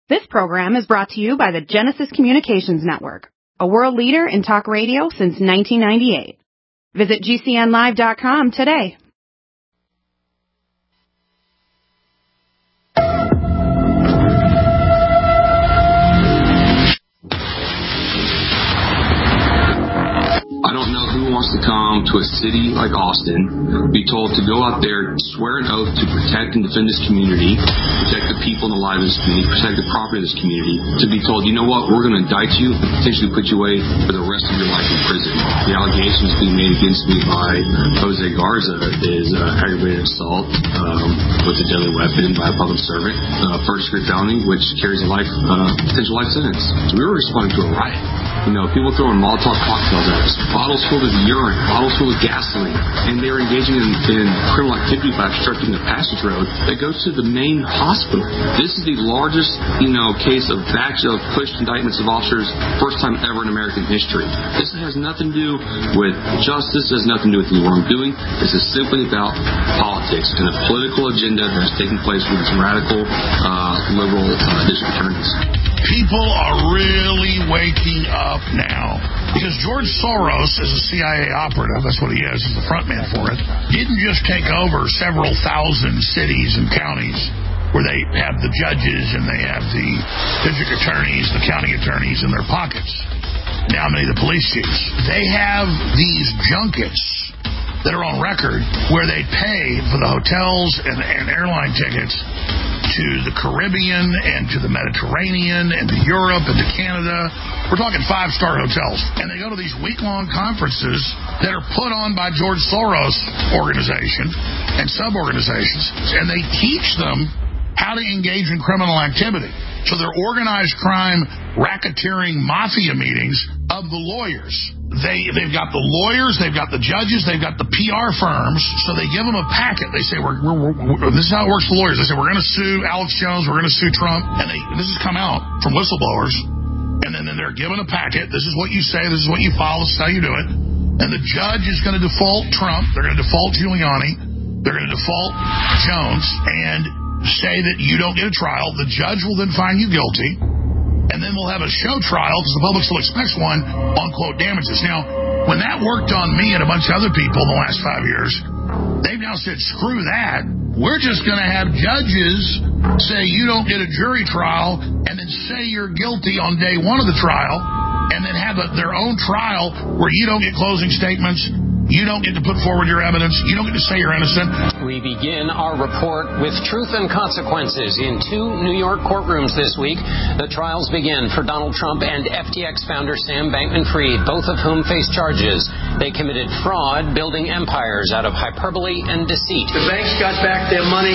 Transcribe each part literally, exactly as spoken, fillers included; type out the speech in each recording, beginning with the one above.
This program is brought to you by the Genesis Communications Network, a world leader in talk radio since nineteen ninety-eight. Visit G C N live dot com today. I don't know who wants to come to a city like Austin, be told to go out there, swear an oath to protect and defend this community, protect the people and the lives of this community, protect the property of this community, to be told, you know what, we're going to indict you and potentially put you away for the rest of your life in prison. The allegations being made against me by Jose Garza is uh, aggravated assault um, with a deadly weapon by a public servant, uh, first degree felony, which carries a life uh, potential life sentence. So we were responding to a riot. You know, people throwing Molotov cocktails at us, bottles full of urine, bottles full of gasoline, and they're engaging in, in criminal activity by obstructing the passage road that goes to the main hospital. This is the largest, you know, case of batch of pushed indictments of officers, first time ever in American history. This has nothing to do with justice, it has nothing to do with the wrongdoing. This is simply about politics and a political agenda that is taking place with these radical, uh, liberal uh, district attorneys. People are really waking up now because George Soros is a C I A operative, that's what he is, he's the front man for it, didn't just take over several thousand cities and counties where they have the judges and they have the district attorneys, the county attorneys in their pockets. Now many of the police chiefs. They have these junkets that are on record where they pay for the hotels and, and airline tickets to the Caribbean and to the Mediterranean and to Europe and to Canada. We're talking five-star hotels. And they go to these week-long conferences that are put on by George Soros organization and sub-organizations, and they teach them how to engage in criminal activity. So they're organized crime, racketeering, mafia meetings of the lawyers. They, they've got the lawyers, they've got the judges, they've got the P R firms, so they give them a packet. They say, we're, we're, we're, this is how it works for lawyers. They say, we're going to sue Alex Jones, we're going to sue Trump, and they, this has come out from whistleblowers, and then, then they're given a packet. This is what you say, this is what you follow, this is how you do it. And the judge is going to default Trump, they're going to default Giuliani, they're going to default Jones, and say that you don't get a trial. The judge will then find you guilty, and then we'll have a show trial, because the public still expects one, on, quote, damages. Now, when that worked on me and a bunch of other people in the last five years, they've now said, screw that. We're just going to have judges say you don't get a jury trial, and then say you're guilty on day one of the trial, and then have a, their own trial where you don't get closing statements, you don't get to put forward your evidence, you don't get to say you're innocent. We begin our report with truth and consequences in two New York courtrooms this week. The trials begin for Donald Trump and F T X founder Sam Bankman-Fried, both of whom face charges. They committed fraud, building empires out of hyperbole and deceit. The banks got back their money.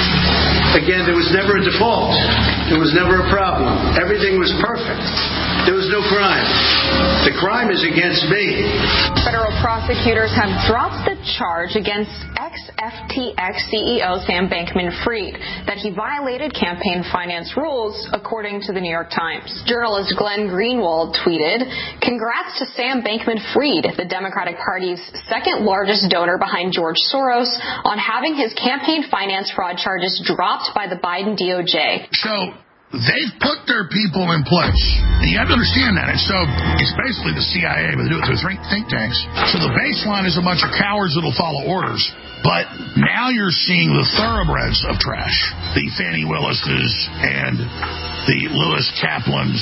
Again, there was never a default. There was never a problem. Everything was perfect. There was no crime. The crime is against me. Federal prosecutors have dropped the charge against ex-F T X C E O Sam Bankman-Fried that he violated campaign finance rules, according to the New York Times. Journalist Glenn Greenwald tweeted, "Congrats to Sam Bankman-Fried, the Democratic Party's second largest donor behind George Soros, on having his campaign finance fraud charges dropped by the Biden D O J." So they've put their people in place. And you have to understand that. And so it's basically the C I A, but they do it through think tanks. So the baseline is a bunch of cowards that'll follow orders. But now you're seeing the thoroughbreds of trash. The Fannie Willises and the Lewis Kaplans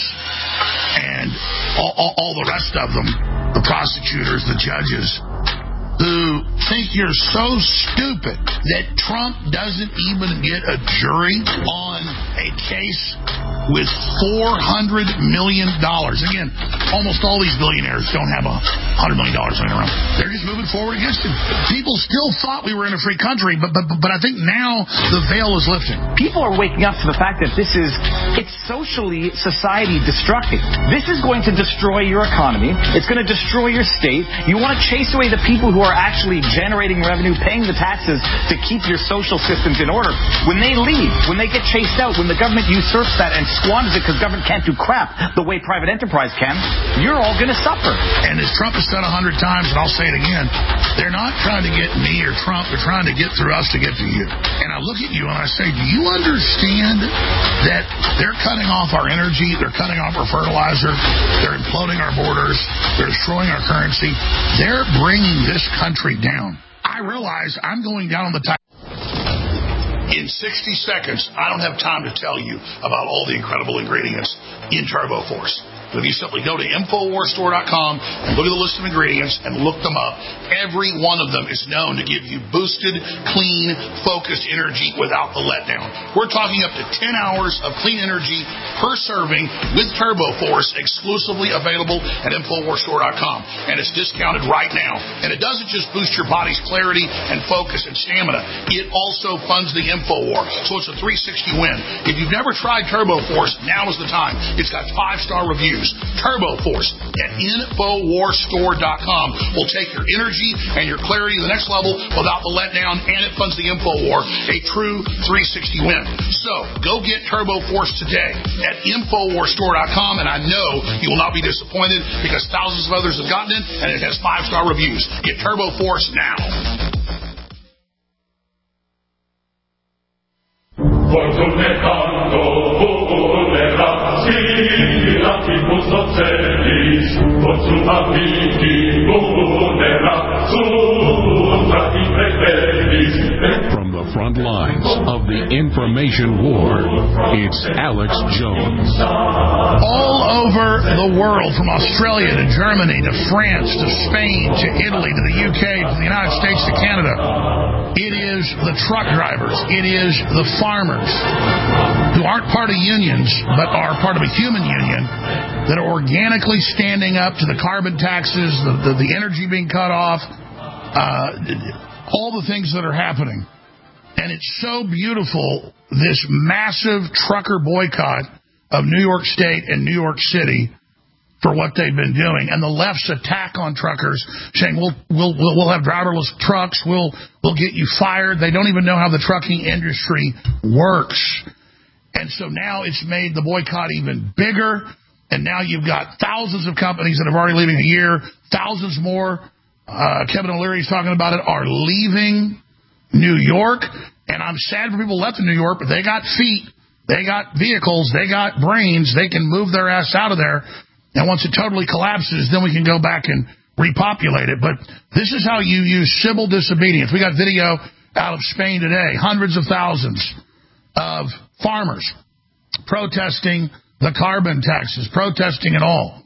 and all, all, all the rest of them, the prosecutors, the judges, who think you're so stupid that Trump doesn't even get a jury on a case with four hundred million dollars. Again, almost all these billionaires don't have a one hundred million dollars laying around. They're just moving forward against him. People still thought we were in a free country, but but but I think now the veil is lifting. People are waking up to the fact that this is, it's socially, society destructive. This is going to destroy your economy. It's going to destroy your state. You want to chase away the people who are actually generating revenue, paying the taxes to keep your social systems in order. When they leave, when they get chased out, when the government usurps that and squanders it because government can't do crap the way private enterprise can, you're all going to suffer. And as Trump has said a hundred times, and I'll say it again, they're not trying to get me or Trump, they're trying to get through us to get to you. And I look at you and I say, do you understand that They're cutting off our energy. They're cutting off our fertilizer. They're imploding our borders. They're destroying our currency. They're bringing this country down. I realize I'm going down on the time. In sixty seconds, I don't have time to tell you about all the incredible ingredients in TurboForce. But if you simply go to Infowars Store dot com and look at the list of ingredients and look them up, every one of them is known to give you boosted, clean, focused energy without the letdown. We're talking up to ten hours of clean energy per serving with TurboForce, exclusively available at Infowars Store dot com. And it's discounted right now. And it doesn't just boost your body's clarity and focus and stamina. It also funds the Infowar. So it's a three sixty win. If you've never tried TurboForce, now is the time. It's got five-star reviews. TurboForce at Infowars Store dot com will take your energy and your clarity to the next level without the letdown, and it funds the Infowar, a true three sixty win. So go get TurboForce today at Infowars Store dot com, and I know you will not be disappointed because thousands of others have gotten it, and it has five-star reviews. Get TurboForce now. From the front lines of the information war, it's Alex Jones. All over the world, from Australia to Germany to France to Spain to Italy to the U K to the United States to Canada, it is the truck drivers, it is the farmers who aren't part of unions but are part of a human union that are organically standing up to the carbon taxes, the, the, the energy being cut off, uh, all the things that are happening. And it's so beautiful, this massive trucker boycott of New York State and New York City for what they've been doing, and the left's attack on truckers, saying we'll we'll we'll, we'll have driverless trucks, we'll we'll get you fired. They don't even know how the trucking industry works, and so now it's made the boycott even bigger. And now you've got thousands of companies that have already leaving a year, thousands more. Uh, Kevin O'Leary's talking about it, are leaving New York, and I'm sad for people left in New York, but they got feet, they got vehicles, they got brains, they can move their ass out of there. And once it totally collapses, then we can go back and repopulate it. But this is how you use civil disobedience. We got video out of Spain today, hundreds of thousands of farmers protesting the carbon taxes, protesting it all.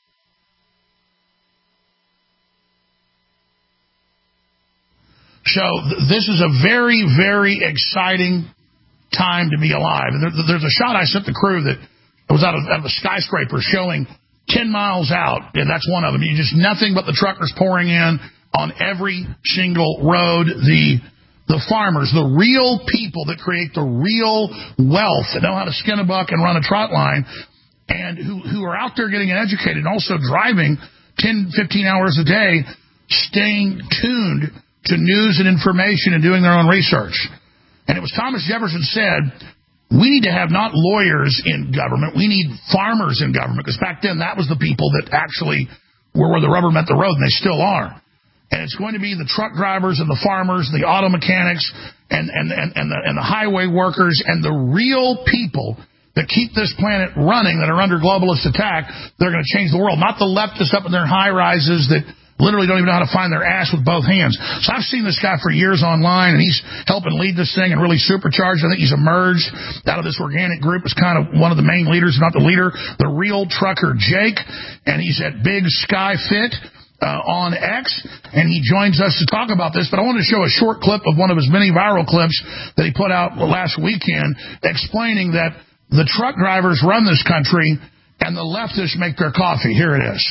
So th- this is a very, very exciting time to be alive. And there, there's a shot I sent the crew that was out of, out of a skyscraper showing ten miles out, and that's one of them. You just nothing but the truckers pouring in on every single road. The the farmers, the real people that create the real wealth, that know how to skin a buck and run a trot line, and who, who are out there getting educated and also driving ten, fifteen hours a day, staying tuned to news and information and doing their own research. And it was Thomas Jefferson said, we need to have not lawyers in government, we need farmers in government, because back then that was the people that actually were where the rubber met the road, and they still are. And it's going to be the truck drivers and the farmers, the auto mechanics, and, and, and, and, the, and the highway workers, and the real people that keep this planet running, that are under globalist attack. They're going to change the world. Not the leftists up in their high-rises that literally don't even know how to find their ass with both hands. So I've seen this guy for years online, and he's helping lead this thing and really supercharged. I think he's emerged out of this organic group as kind of one of the main leaders, if not the leader, the real trucker Jake, and he's at Big Sky Fit uh, on X, and he joins us to talk about this. But I want to show a short clip of one of his many viral clips that he put out last weekend explaining that the truck drivers run this country and the leftists make their coffee. Here it is.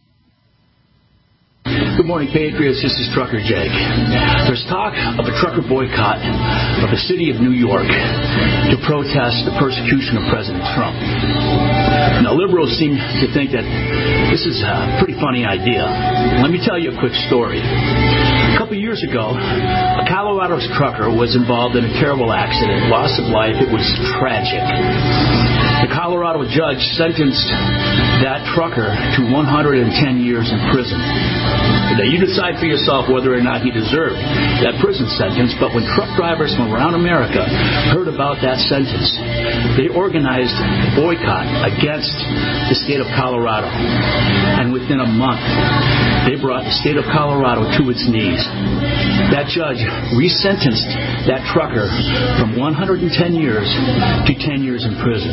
Good morning, Patriots. This is Trucker Jake. There's talk of a trucker boycott of the city of New York to protest the persecution of President Trump. Now, liberals seem to think that this is a pretty funny idea. Let me tell you a quick story. A couple years ago, a Colorado trucker was involved in a terrible accident, loss of life. It was tragic. The Colorado judge sentenced that trucker to one hundred ten years in prison. Now, you decide for yourself whether or not he deserved that prison sentence, but when truck drivers from around America heard about that sentence, they organized a boycott against the state of Colorado. And within a month, they brought the state of Colorado to its knees. That judge resentenced that trucker from one hundred ten years to ten years in prison.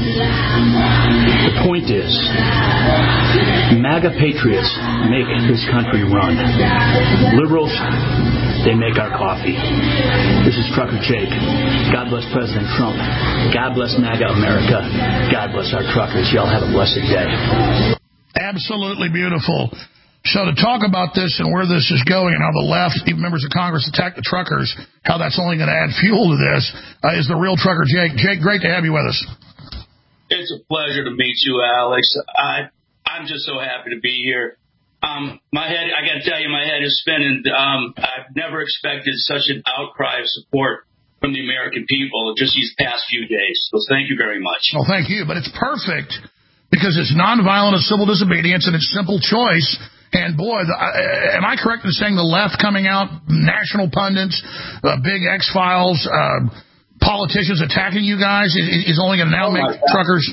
The point is, MAGA patriots make this country run. Liberals, they make our coffee. This is Trucker Jake. God bless President Trump. God bless MAGA America. God bless our truckers. Y'all have a blessed day. Absolutely beautiful. So to talk about this and where this is going and how the left, even members of Congress, attack the truckers, how that's only going to add fuel to this, uh, is the real Trucker Jake. Jake, great to have you with us. It's a pleasure to meet you, Alex. I, I'm just so happy to be here. Um, my head, I got to tell you, my head is spinning. Um, I've never expected such an outcry of support from the American people just these past few days. So thank you very much. Well, thank you. But it's perfect because it's nonviolent and civil disobedience and it's simple choice. And, boy, the, uh, am I correct in saying the left coming out, national pundits, uh, big X-Files, uh, politicians attacking you guys is, is only going to now oh make truckers?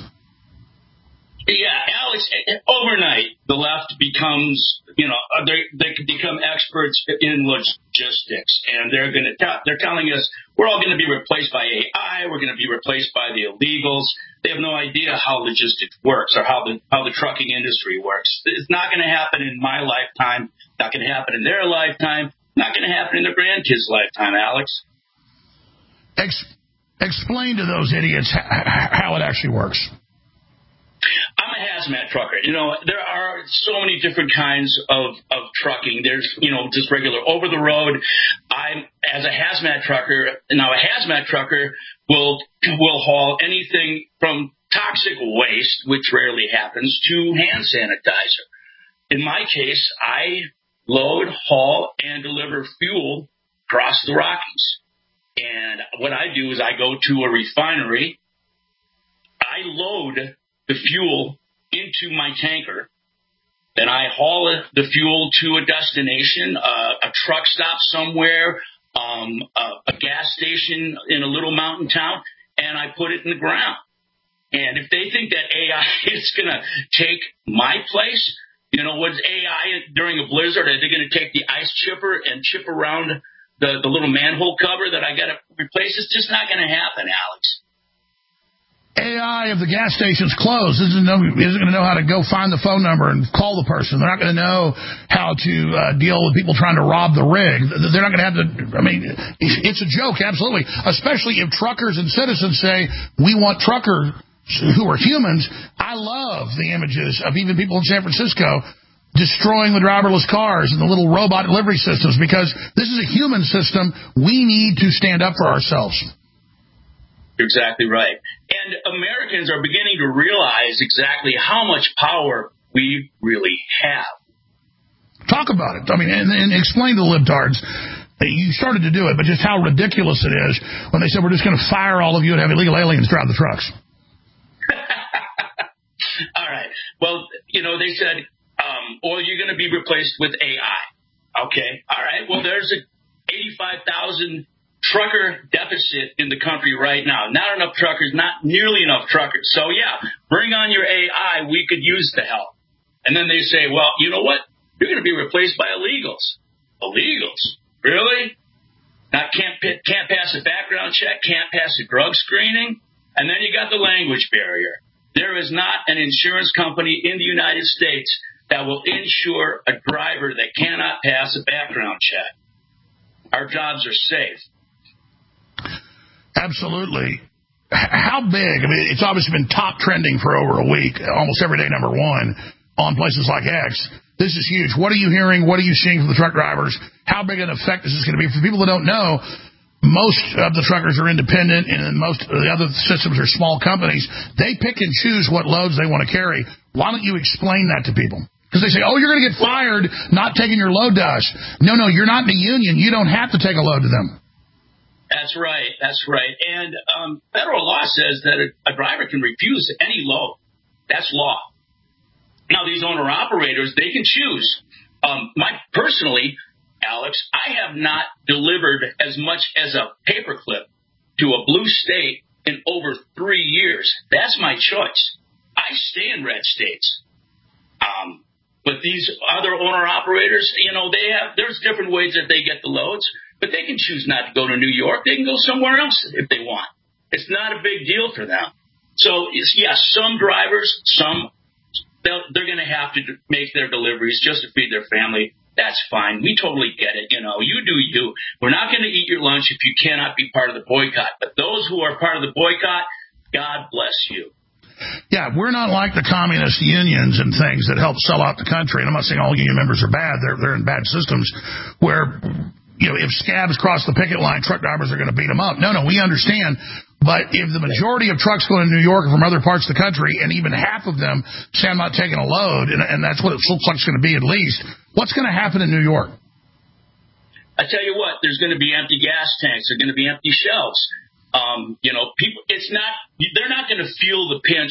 Yeah, Alex, overnight, the left becomes, you know, they they can become experts in logistics. And they're going to t- they're telling us we're all going to be replaced by A I. We're going to be replaced by the illegals. They have no idea how logistics works or how the how the trucking industry works. It's not going to happen in my lifetime. Not going to happen in their lifetime. Not going to happen in their grandkids' lifetime, Alex. Ex- explain to those idiots how it actually works. I'm a hazmat trucker. You know, there are so many different kinds of, of trucking. There's, you know, just regular over the road. I'm as a hazmat trucker. Now, a hazmat trucker will will haul anything from toxic waste, which rarely happens, to hand sanitizer. In my case, I load, haul, and deliver fuel across the Rockies. And what I do is I go to a refinery. I load the fuel into my tanker, then I haul the fuel to a destination, uh, a truck stop somewhere, um, a, a gas station in a little mountain town, and I put it in the ground. And if they think that A I is going to take my place, you know, what's A I during a blizzard? Are they going to take the ice chipper and chip around the, the little manhole cover that I got to replace? It's just not going to happen, Alex. A I, if the gas station's closed, isn't, know, isn't going to know how to go find the phone number and call the person. They're not going to know how to uh, deal with people trying to rob the rig. They're not going to have to, I mean, it's a joke, absolutely, especially if truckers and citizens say, we want truckers who are humans. I love the images of even people in San Francisco destroying the driverless cars and the little robot delivery systems because this is a human system. We need to stand up for ourselves. You're exactly right. And Americans are beginning to realize exactly how much power we really have. Talk about it. I mean, and, and explain to the libtards. You started to do it, but just how ridiculous it is when they said we're just going to fire all of you and have illegal aliens drive the trucks. All right. Well, you know, they said, um, or you're going to be replaced with A I. Okay. All right. Well, there's a eighty-five thousand trucker deficit in the country right now. Not enough truckers, not nearly enough truckers. So, yeah, bring on your A I. We could use the help. And then they say, well, you know what? You're going to be replaced by illegals. Illegals? Really? Not can't can't pass a background check, can't pass a drug screening. And then you got the language barrier. There is not an insurance company in the United States that will insure a driver that cannot pass a background check. Our jobs are safe. Absolutely. How big? I mean, it's obviously been top trending for over a week, almost every day number one on places like X. This is huge. What are you hearing? What are you seeing from the truck drivers? How big an effect is this going to be? For people that don't know, most of the truckers are independent and most of the other systems are small companies. They pick and choose what loads they want to carry. Why don't you explain that to people? Because they say, oh, you're going to get fired not taking your load to us. No, no, you're not in the union. You don't have to take a load to them. That's right. That's right. And um, federal law says that a, a driver can refuse any load. That's law. Now, these owner-operators, they can choose Um, my personally, Alex, I have not delivered as much as a paperclip to a blue state in over three years. That's my choice. I stay in red states. Um, but these other owner-operators, you know, they have, there's different ways that they get the loads, but they can choose not to go to New York. They can go somewhere else if they want. It's not a big deal for them. So, it's, yeah, some drivers, some, they're going to have to make their deliveries just to feed their family. That's fine. We totally get it. You know, you do you. We're not going to eat your lunch if you cannot be part of the boycott. But those who are part of the boycott, God bless you. Yeah, we're not like the communist unions and things that help sell out the country. And I'm not saying all union members are bad. They're, they're in bad systems where, you know, if scabs cross the picket line, truck drivers are going to beat them up. No, no, we understand. But if the majority of trucks going to New York are from other parts of the country, and even half of them say I'm not taking a load, and, and that's what it looks like it's going to be at least, what's going to happen in New York? I tell you what, there's going to be empty gas tanks. There's going to be empty shelves. Um, you know, people. It's not. They're not going to feel the pinch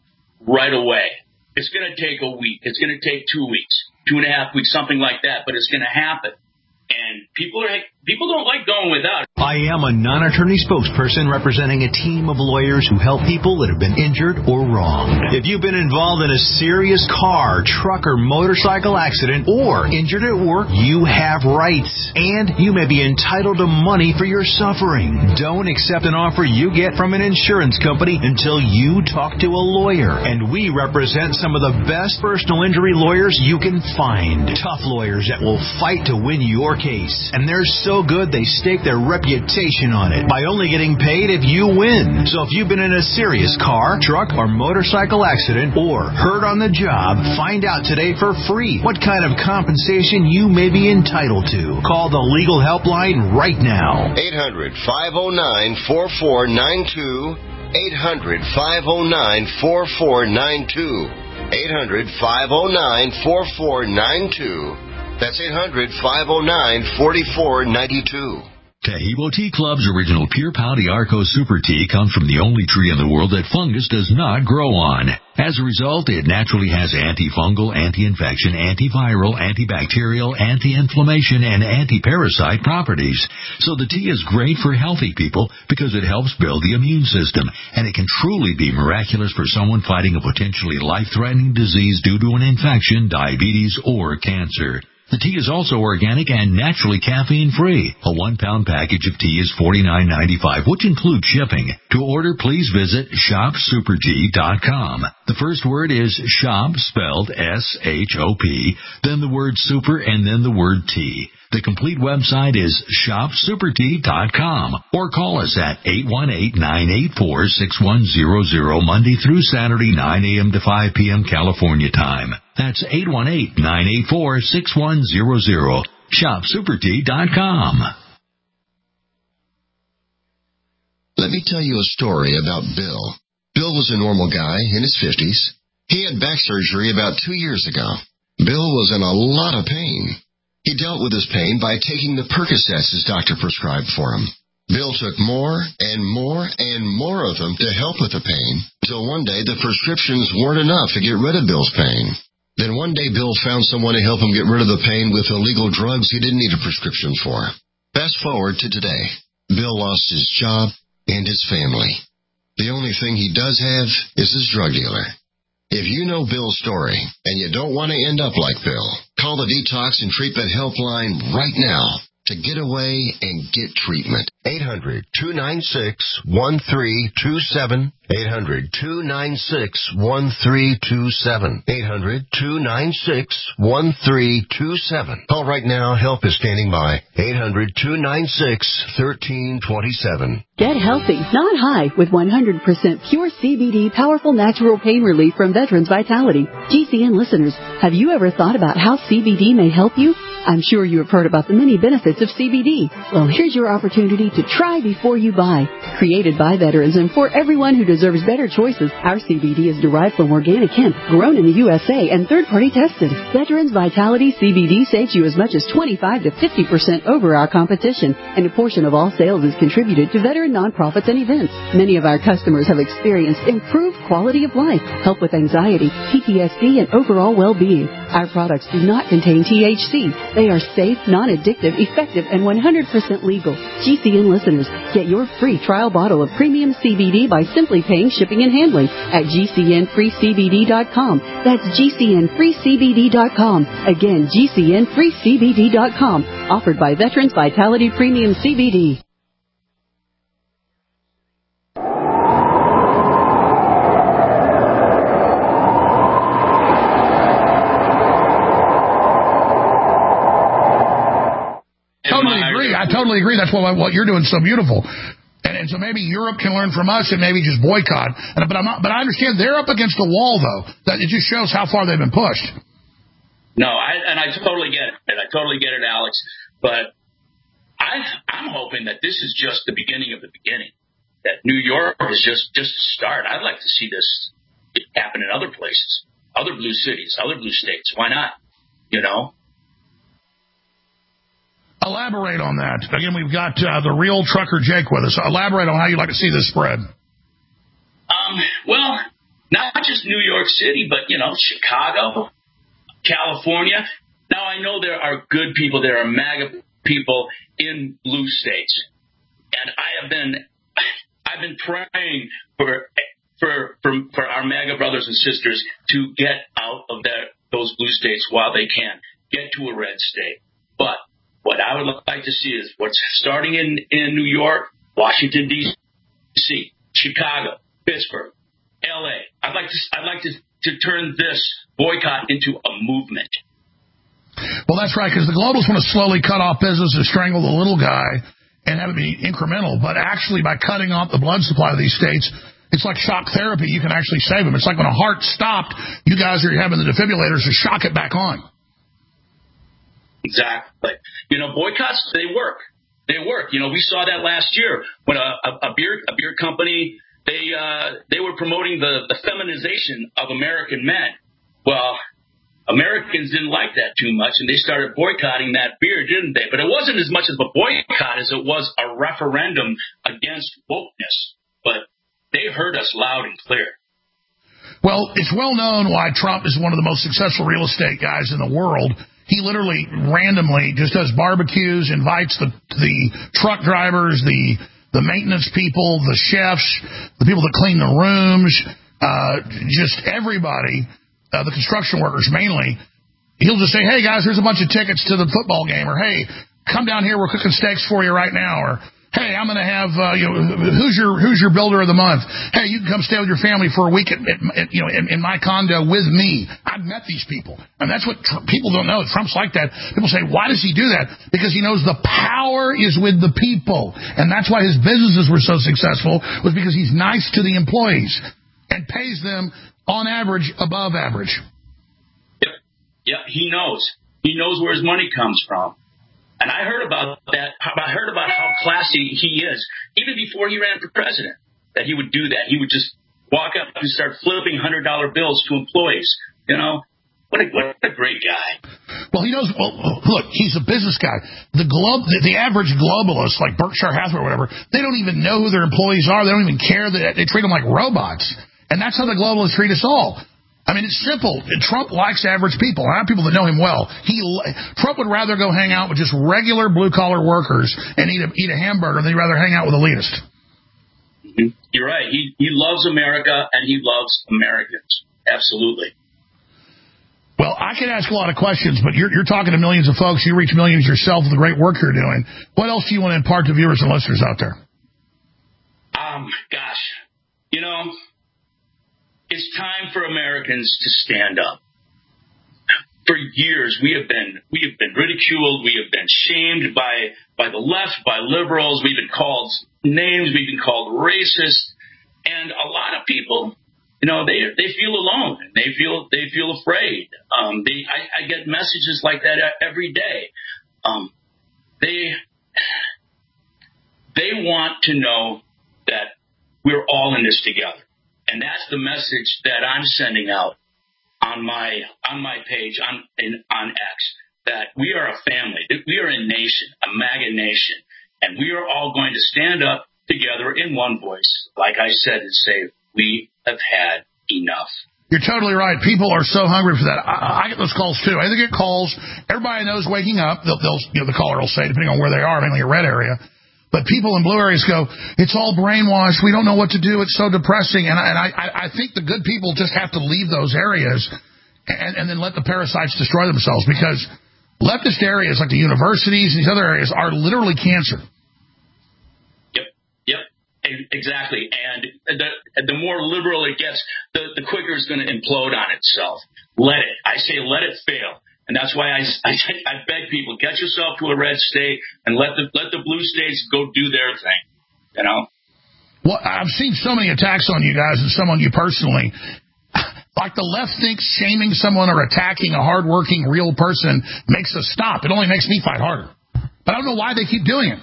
right away. It's going to take a week. It's going to take two weeks, two and a half weeks, something like that. But it's going to happen. And people are people don't like going without it. I am a non-attorney spokesperson representing a team of lawyers who help people that have been injured or wronged. If you've been involved in a serious car, truck, or motorcycle accident or injured at work, you have rights. And you may be entitled to money for your suffering. Don't accept an offer you get from an insurance company until you talk to a lawyer. And we represent some of the best personal injury lawyers you can find. Tough lawyers that will fight to win your case. And they're so good they stake their reputation on it by only getting paid if you win. So if you've been in a serious car, truck, or motorcycle accident or hurt on the job, find out today for free what kind of compensation you may be entitled to. Call the legal helpline right now. eight hundred, five oh nine, four four nine two. eight hundred, five oh nine, four four nine two. eight hundred, five oh nine, four four nine two. That's eight hundred, five oh nine, four four nine two. Taheebo Tea Club's original Pure Pau D'Arco Super Tea comes from the only tree in the world that fungus does not grow on. As a result, it naturally has antifungal, anti-infection, antiviral, antibacterial, anti-inflammation, and anti-parasite properties. So the tea is great for healthy people because it helps build the immune system, and it can truly be miraculous for someone fighting a potentially life-threatening disease due to an infection, diabetes, or cancer. The tea is also organic and naturally caffeine-free. A one-pound package of tea is forty-nine ninety-five, which includes shipping. To order, please visit shop super tea dot com. The first word is shop, spelled S H O P, then the word super, and then the word tea. The complete website is shop super tea dot com, or call us at eight one eight, nine eight four, six one zero zero Monday through Saturday, nine a.m. to five p.m. California time. That's eight one eight, nine eight four, six one zero zero. shop super tea dot com. Let me tell you a story about Bill. Bill was a normal guy in his fifties. He had back surgery about two years ago. Bill was in a lot of pain. He dealt with his pain by taking the Percocets his doctor prescribed for him. Bill took more and more and more of them to help with the pain, until one day the prescriptions weren't enough to get rid of Bill's pain. Then one day Bill found someone to help him get rid of the pain with illegal drugs he didn't need a prescription for. Fast forward to today. Bill lost his job and his family. The only thing he does have is his drug dealer. If you know Bill's story and you don't want to end up like Bill, call the Detox and Treatment Helpline right now to get away and get treatment. eight hundred, two nine six, one three two seven. eight hundred, two nine six, one three two seven. eight hundred, two nine six, one three two seven. Call right now. Help is standing by. eight hundred, two nine six, one three two seven. Get healthy, not high, with one hundred percent pure C B D powerful natural pain relief from Veterans Vitality. G C N listeners, have you ever thought about how C B D may help you? I'm sure you have heard about the many benefits of C B D. Well, here's your opportunity to try before you buy. Created by veterans and for everyone who deserves better choices, our C B D is derived from organic hemp, grown in the U S A, and third-party tested. Veterans Vitality C B D saves you as much as twenty-five to fifty percent over our competition, and a portion of all sales is contributed to veteran nonprofits and events. Many of our customers have experienced improved quality of life, help with anxiety, P T S D, and overall well-being. Our products do not contain T H C. They are safe, non-addictive, effective, and one hundred percent legal. G C N listeners, get your free trial bottle of premium C B D by simply paying shipping and handling at G C N free C B D dot com. That's G C N free C B D dot com. Again, G C N free C B D dot com. Offered by Veterans Vitality Premium C B D. Totally agree. I totally agree. That's what what you're doing so beautiful. And, and so maybe Europe can learn from us and maybe just boycott. And, but I'm not, but I understand they're up against the wall, though. That it just shows how far they've been pushed. No, I, and I totally get it. I totally get it, Alex. But I, I'm hoping that this is just the beginning of the beginning. That New York is just just a start. I'd like to see this happen in other places, other blue cities, other blue states. Why not? You know. Elaborate on that. Again, we've got uh, the real trucker Jake with us. Elaborate on how you'd like to see this spread. Um, well, not just New York City, but, you know, Chicago, California. Now, I know there are good people, there are MAGA people in blue states. And I have been I've been praying for for for, for our MAGA brothers and sisters to get out of their, those blue states while they can, get to a red state. But what I would like to see is what's starting in, in New York, Washington, D C, Chicago, Pittsburgh, L A. I'd like to I'd like to, to turn this boycott into a movement. Well, that's right, because the globalists want to slowly cut off business and strangle the little guy and have it be incremental. But actually, by cutting off the blood supply of these states, it's like shock therapy. You can actually save them. It's like when a heart stopped, you guys are having the defibrillators to shock it back on. Exactly. You know, boycotts, they work. They work. You know, we saw that last year when a, a, a beer a beer company, they uh, they were promoting the, the feminization of American men. Well, Americans didn't like that too much, and they started boycotting that beer, didn't they? But it wasn't as much of a boycott as it was a referendum against wokeness. But they heard us loud and clear. Well, it's well known why Trump is one of the most successful real estate guys in the world. He literally randomly just does barbecues, invites the the truck drivers, the the maintenance people, the chefs, the people that clean the rooms, uh, just everybody, uh, the construction workers mainly. He'll just say, hey, guys, here's a bunch of tickets to the football game. Or, hey, come down here. We're cooking steaks for you right now. Or, hey, I'm going to have, uh, you know, who's your who's your builder of the month? Hey, you can come stay with your family for a week at, at, at you know, in, in my condo with me. I've met these people. And that's what tr- people don't know. Trump's like that. People say, why does he do that? Because he knows the power is with the people. And that's why his businesses were so successful, was because he's nice to the employees and pays them, on average, above average. Yep. Yep. He knows. He knows where his money comes from. And I heard about that. I heard about how classy he is, even before he ran for president, that he would do that. He would just walk up and start flipping one hundred dollar bills to employees. You know, what a, what a great guy. Well, he knows. Well, look, he's a business guy. The globe, the, the average globalist, like Berkshire Hathaway or whatever, they don't even know who their employees are. They don't even care. That they treat them like robots. And that's how the globalists treat us all. I mean, it's simple. Trump likes average people. I have people that know him well. He Trump would rather go hang out with just regular blue-collar workers and eat a, eat a hamburger than he'd rather hang out with elitists. You're right. He he loves America, and he loves Americans. Absolutely. Well, I could ask a lot of questions, but you're, you're talking to millions of folks. You reach millions yourself with the great work you're doing. What else do you want to impart to viewers and listeners out there? Um, gosh, you know, it's time for Americans to stand up. For years, we have been we have been ridiculed. We have been shamed by by the left, by liberals. We've been called names. We've been called racist, and a lot of people, you know, they they feel alone. They feel they feel afraid. Um, they I, I get messages like that every day. Um, they they want to know that we're all in this together. And that's the message that I'm sending out on my on my page on in, on X, that we are a family, that we are a nation, a MAGA nation, and we are all going to stand up together in one voice, like I said, and say we have had enough. You're totally right. People are so hungry for that. I, I get those calls too. I get calls. Everybody knows waking up. They'll, they'll, you know, the caller will say, depending on where they are, mainly a red area. But people in blue areas go, it's all brainwashed. We don't know what to do. It's so depressing. And I, and I, I think the good people just have to leave those areas and, and then let the parasites destroy themselves, because leftist areas like the universities and these other areas are literally cancer. Yep, yep, exactly. And the, the more liberal it gets, the, the quicker it's going to implode on itself. Let it. I say let it fail. And that's why I, I, I beg people, get yourself to a red state and let the let the blue states go do their thing, you know? Well, I've seen so many attacks on you guys and some on you personally. Like the left thinks shaming someone or attacking a hardworking, real person makes us stop. It only makes me fight harder. But I don't know why they keep doing it.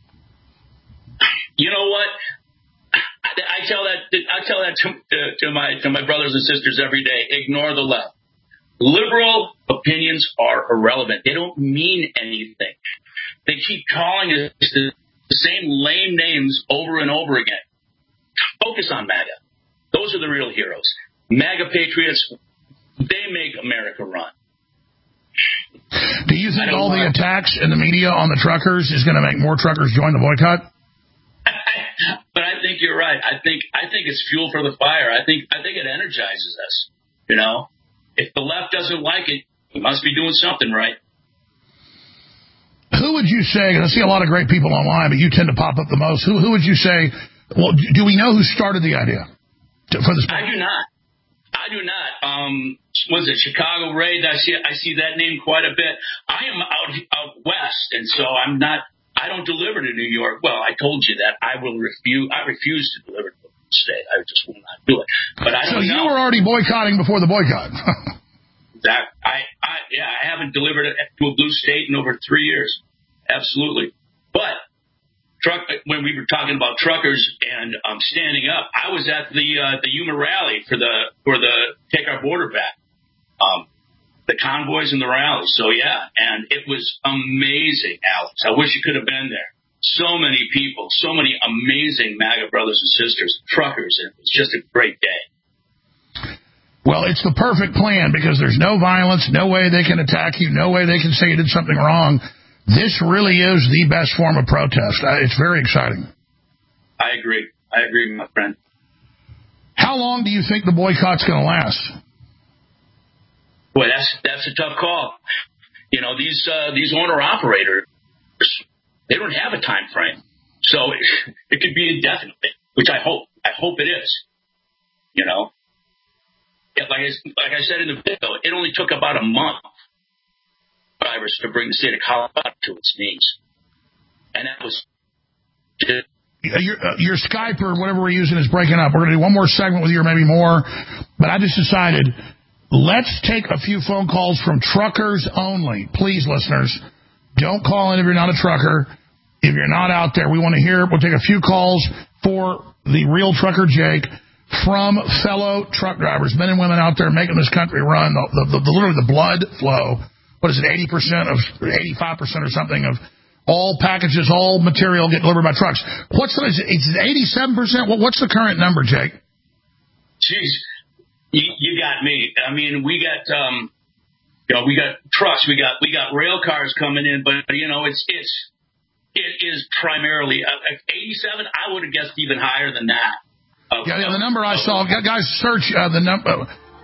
You know what? I tell that I tell that to, to, to my to my brothers and sisters every day. Ignore the left. Liberal opinions are irrelevant. They don't mean anything. They keep calling us the same lame names over and over again. Focus on MAGA. Those are the real heroes. MAGA patriots, they make America run. Do you think all the attacks in the media on the truckers is going to make more truckers join the boycott? But I think you're right. I think I think it's fuel for the fire. I think I think it energizes us, you know? If the left doesn't like it, we must be doing something right. Who would you say, because I see a lot of great people online, but you tend to pop up the most, who who would you say, well, do we know who started the idea for this? I do not. I do not. Um, was it Chicago Ray? I see, I see that name quite a bit. I am out, out west, and so I'm not, I don't deliver to New York. Well, I told you that I will refuse, I refuse to deliver to the state. I just will not do it. But I don't so you know. were already boycotting before the boycott. That I, I, yeah, I haven't delivered it to a blue state in over three years. Absolutely. But truck, when we were talking about truckers and um, standing up, I was at the uh, the Yuma rally for the for the Take Our Border Back, um, the convoys and the rallies. So yeah, and it was amazing, Alex. I wish you could have been there. So many people, so many amazing MAGA brothers and sisters, truckers, and it was just a great day. Well, it's the perfect plan because there's no violence, no way they can attack you, no way they can say you did something wrong. This really is the best form of protest. It's very exciting. I agree. I agree, my friend. How long do you think the boycott's going to last? Boy, that's that's a tough call. You know, these uh, these owner-operators, they don't have a time frame. So it, it could be indefinitely, which I hope. I hope it is. You know? Like I, like I said in the video, it only took about a month virus to bring the state of Colorado to its knees. And that was just... Your, uh, your Skype or whatever we're using is breaking up. We're going to do one more segment with you or maybe more. But I just decided, let's take a few phone calls from truckers only. Please, listeners, don't call in if you're not a trucker. If you're not out there, we want to hear. We'll take a few calls for the real trucker Jake from fellow truck drivers, men and women out there making this country run. The, the, the, the literally the blood flow. What is it, eighty percent of, eighty-five percent or something of all packages, all material get delivered by trucks. What's the, is it eighty-seven percent? What, what's the current number, Jake? Jeez, you, you got me. I mean, we got, um, you know, we got trucks, we got, we got rail cars coming in, but you know, it's, it's, it is primarily uh, eighty-seven. I would have guessed even higher than that. Of, yeah, yeah, the number I saw, guys, search uh, the number.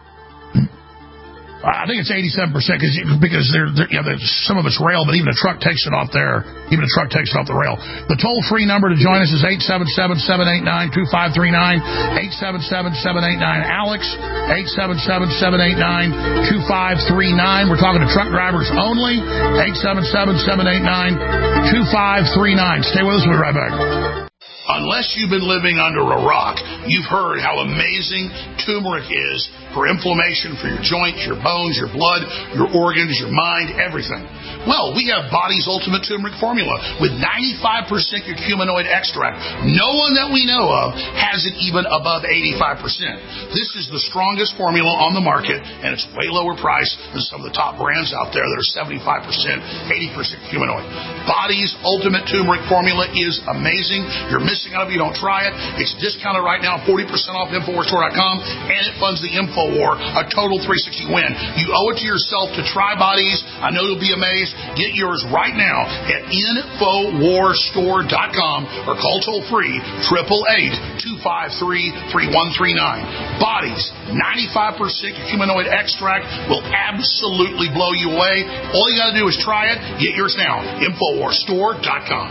I think it's eighty-seven percent because because they're, they're, you know, some of it's rail, but even a truck takes it off there. Even a truck takes it off the rail. The toll-free number to join us is eight seven seven, seven eight nine, two five three nine, eight seven seven, seven eight nine, Alex, eight seven seven, seven eight nine, two five three nine. We're talking to truck drivers only, eight seven seven, seven eight nine, two five three nine. Stay with us. We'll be right back. Unless you've been living under a rock, you've heard how amazing turmeric is for inflammation, for your joints, your bones, your blood, your organs, your mind, everything. Well, we have Body's Ultimate Turmeric Formula with ninety-five percent curcuminoid extract. No one that we know of has it even above eighty-five percent. This is the strongest formula on the market, and it's way lower price than some of the top brands out there that are seventy-five percent, eighty percent curcuminoid. Body's Ultimate Turmeric Formula is amazing. You're missing missing out if you don't try it. It's discounted right now, forty percent off Infowars Store dot com, and it funds the InfoWar, a total three sixty win. You owe it to yourself to try bodies. I know you'll be amazed. Get yours right now at Infowars Store dot com or call toll free eight eight eight, two five three, three one three nine. Bodies, ninety-five percent humanoid extract will absolutely blow you away. All you got to do is try it. Get yours now. Infowars Store dot com.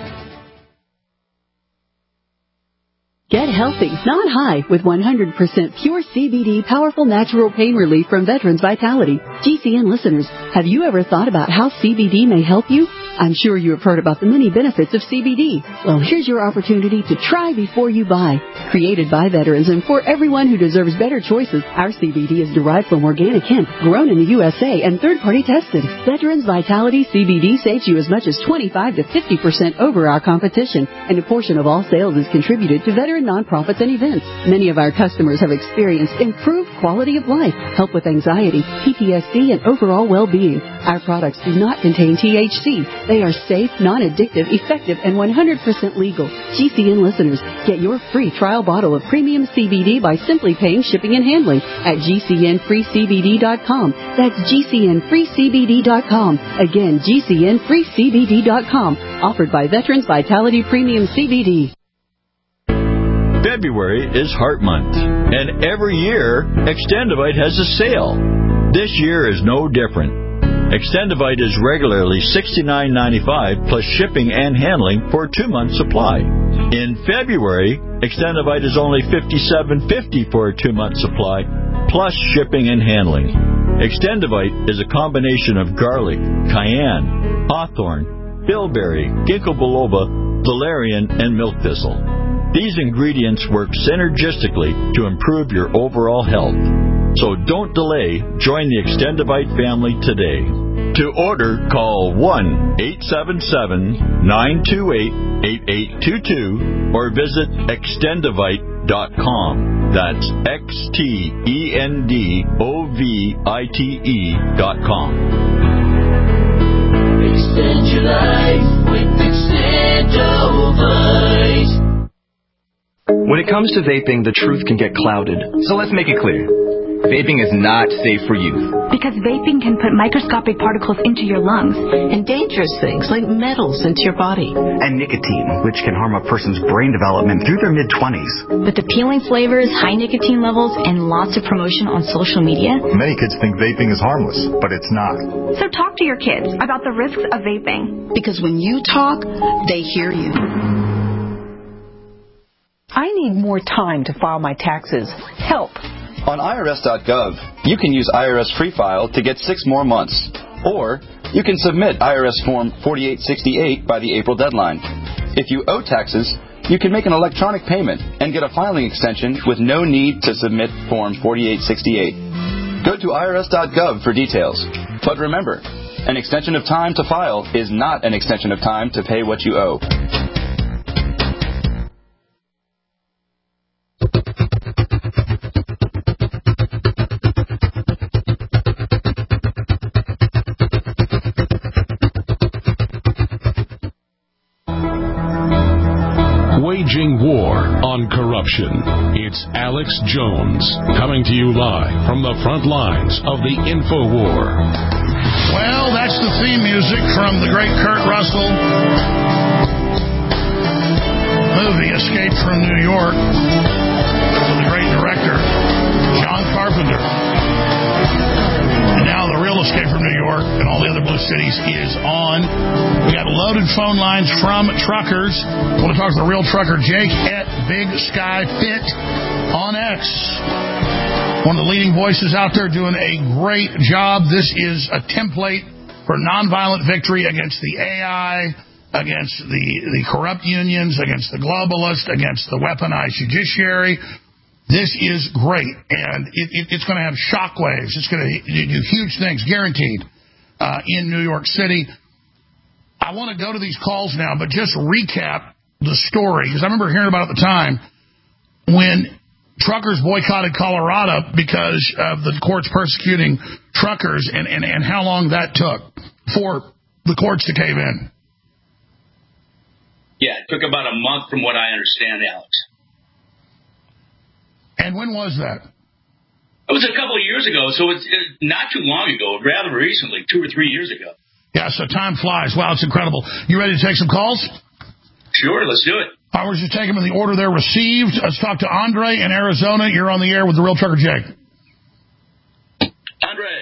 Get healthy, not high, with one hundred percent pure C B D powerful natural pain relief from Veterans Vitality. G C N listeners, have you ever thought about how C B D may help you? I'm sure you have heard about the many benefits of C B D. Well, here's your opportunity to try before you buy. Created by veterans and for everyone who deserves better choices, our C B D is derived from organic hemp, grown in the U S A, and third-party tested. Veterans Vitality C B D saves you as much as twenty-five to fifty percent over our competition, and a portion of all sales is contributed to veteran nonprofits and events. Many of our customers have experienced improved quality of life, help with anxiety, P T S D, and overall well-being. Our products do not contain T H C. They are safe, non-addictive, effective, and one hundred percent legal. G C N listeners, get your free trial bottle of premium C B D by simply paying shipping and handling at G C N free C B D dot com. That's G C N free C B D dot com. Again, G C N free C B D dot com. Offered by Veterans Vitality Premium C B D. February is Heart Month, and every year, Extendivite has a sale. This year is no different. Extendivite is regularly sixty-nine ninety-five plus shipping and handling for a two-month supply. In February, Extendivite is only fifty-seven fifty for a two-month supply plus shipping and handling. Extendivite is a combination of garlic, cayenne, hawthorn, bilberry, ginkgo biloba, valerian, and milk thistle. These ingredients work synergistically to improve your overall health. So don't delay. Join the Extendivite family today. To order, call one eight seven seven, nine two eight, eight eight two two or visit extendivite dot com. That's X T E N D O V I T E dot com. Extend your life with Extendivite. When it comes to vaping, the truth can get clouded. So let's make it clear. Vaping is not safe for youth. Because vaping can put microscopic particles into your lungs. And dangerous things like metals into your body. And nicotine, which can harm a person's brain development through their mid-twenties. With appealing flavors, high nicotine levels, and lots of promotion on social media. Many kids think vaping is harmless, but it's not. So talk to your kids about the risks of vaping. Because when you talk, they hear you. I need more time to file my taxes. Help. On I R S dot gov, you can use I R S Free File to get six more months. Or you can submit I R S Form forty-eight sixty-eight by the April deadline. If you owe taxes, you can make an electronic payment and get a filing extension with no need to submit Form forty-eight sixty-eight. Go to I R S dot gov for details. But remember, an extension of time to file is not an extension of time to pay what you owe. Waging war on corruption. It's Alex Jones coming to you live from the front lines of the InfoWar. Well, that's the theme music from the great Kurt Russell movie Escape from New York from the great director John Carpenter. And now the real Escape from New York and all the other blue cities is on. We got loaded phone lines from truckers. I want to talk to the real trucker Jake at Big Sky Fit on X. One of the leading voices out there doing a great job. This is a template for nonviolent victory against the A I, against the, the corrupt unions, against the globalists, against the weaponized judiciary. This is great, and it, it, it's going to have shockwaves. It's going to do huge things, guaranteed, uh, in New York City. I want to go to these calls now, but just recap the story, because I remember hearing about it at the time when truckers boycotted Colorado because of the courts persecuting truckers and, and, and how long that took for the courts to cave in. Yeah, it took about a month from what I understand, Alex. And when was that? It was a couple of years ago, so it's not too long ago, rather recently, two or three years ago. Yeah, so time flies. Wow, it's incredible. You ready to take some calls? Sure, let's do it. I was just taking them in the order they're received. Let's talk to Andre in Arizona. You're on the air with the Real Trucker Jake. Andre.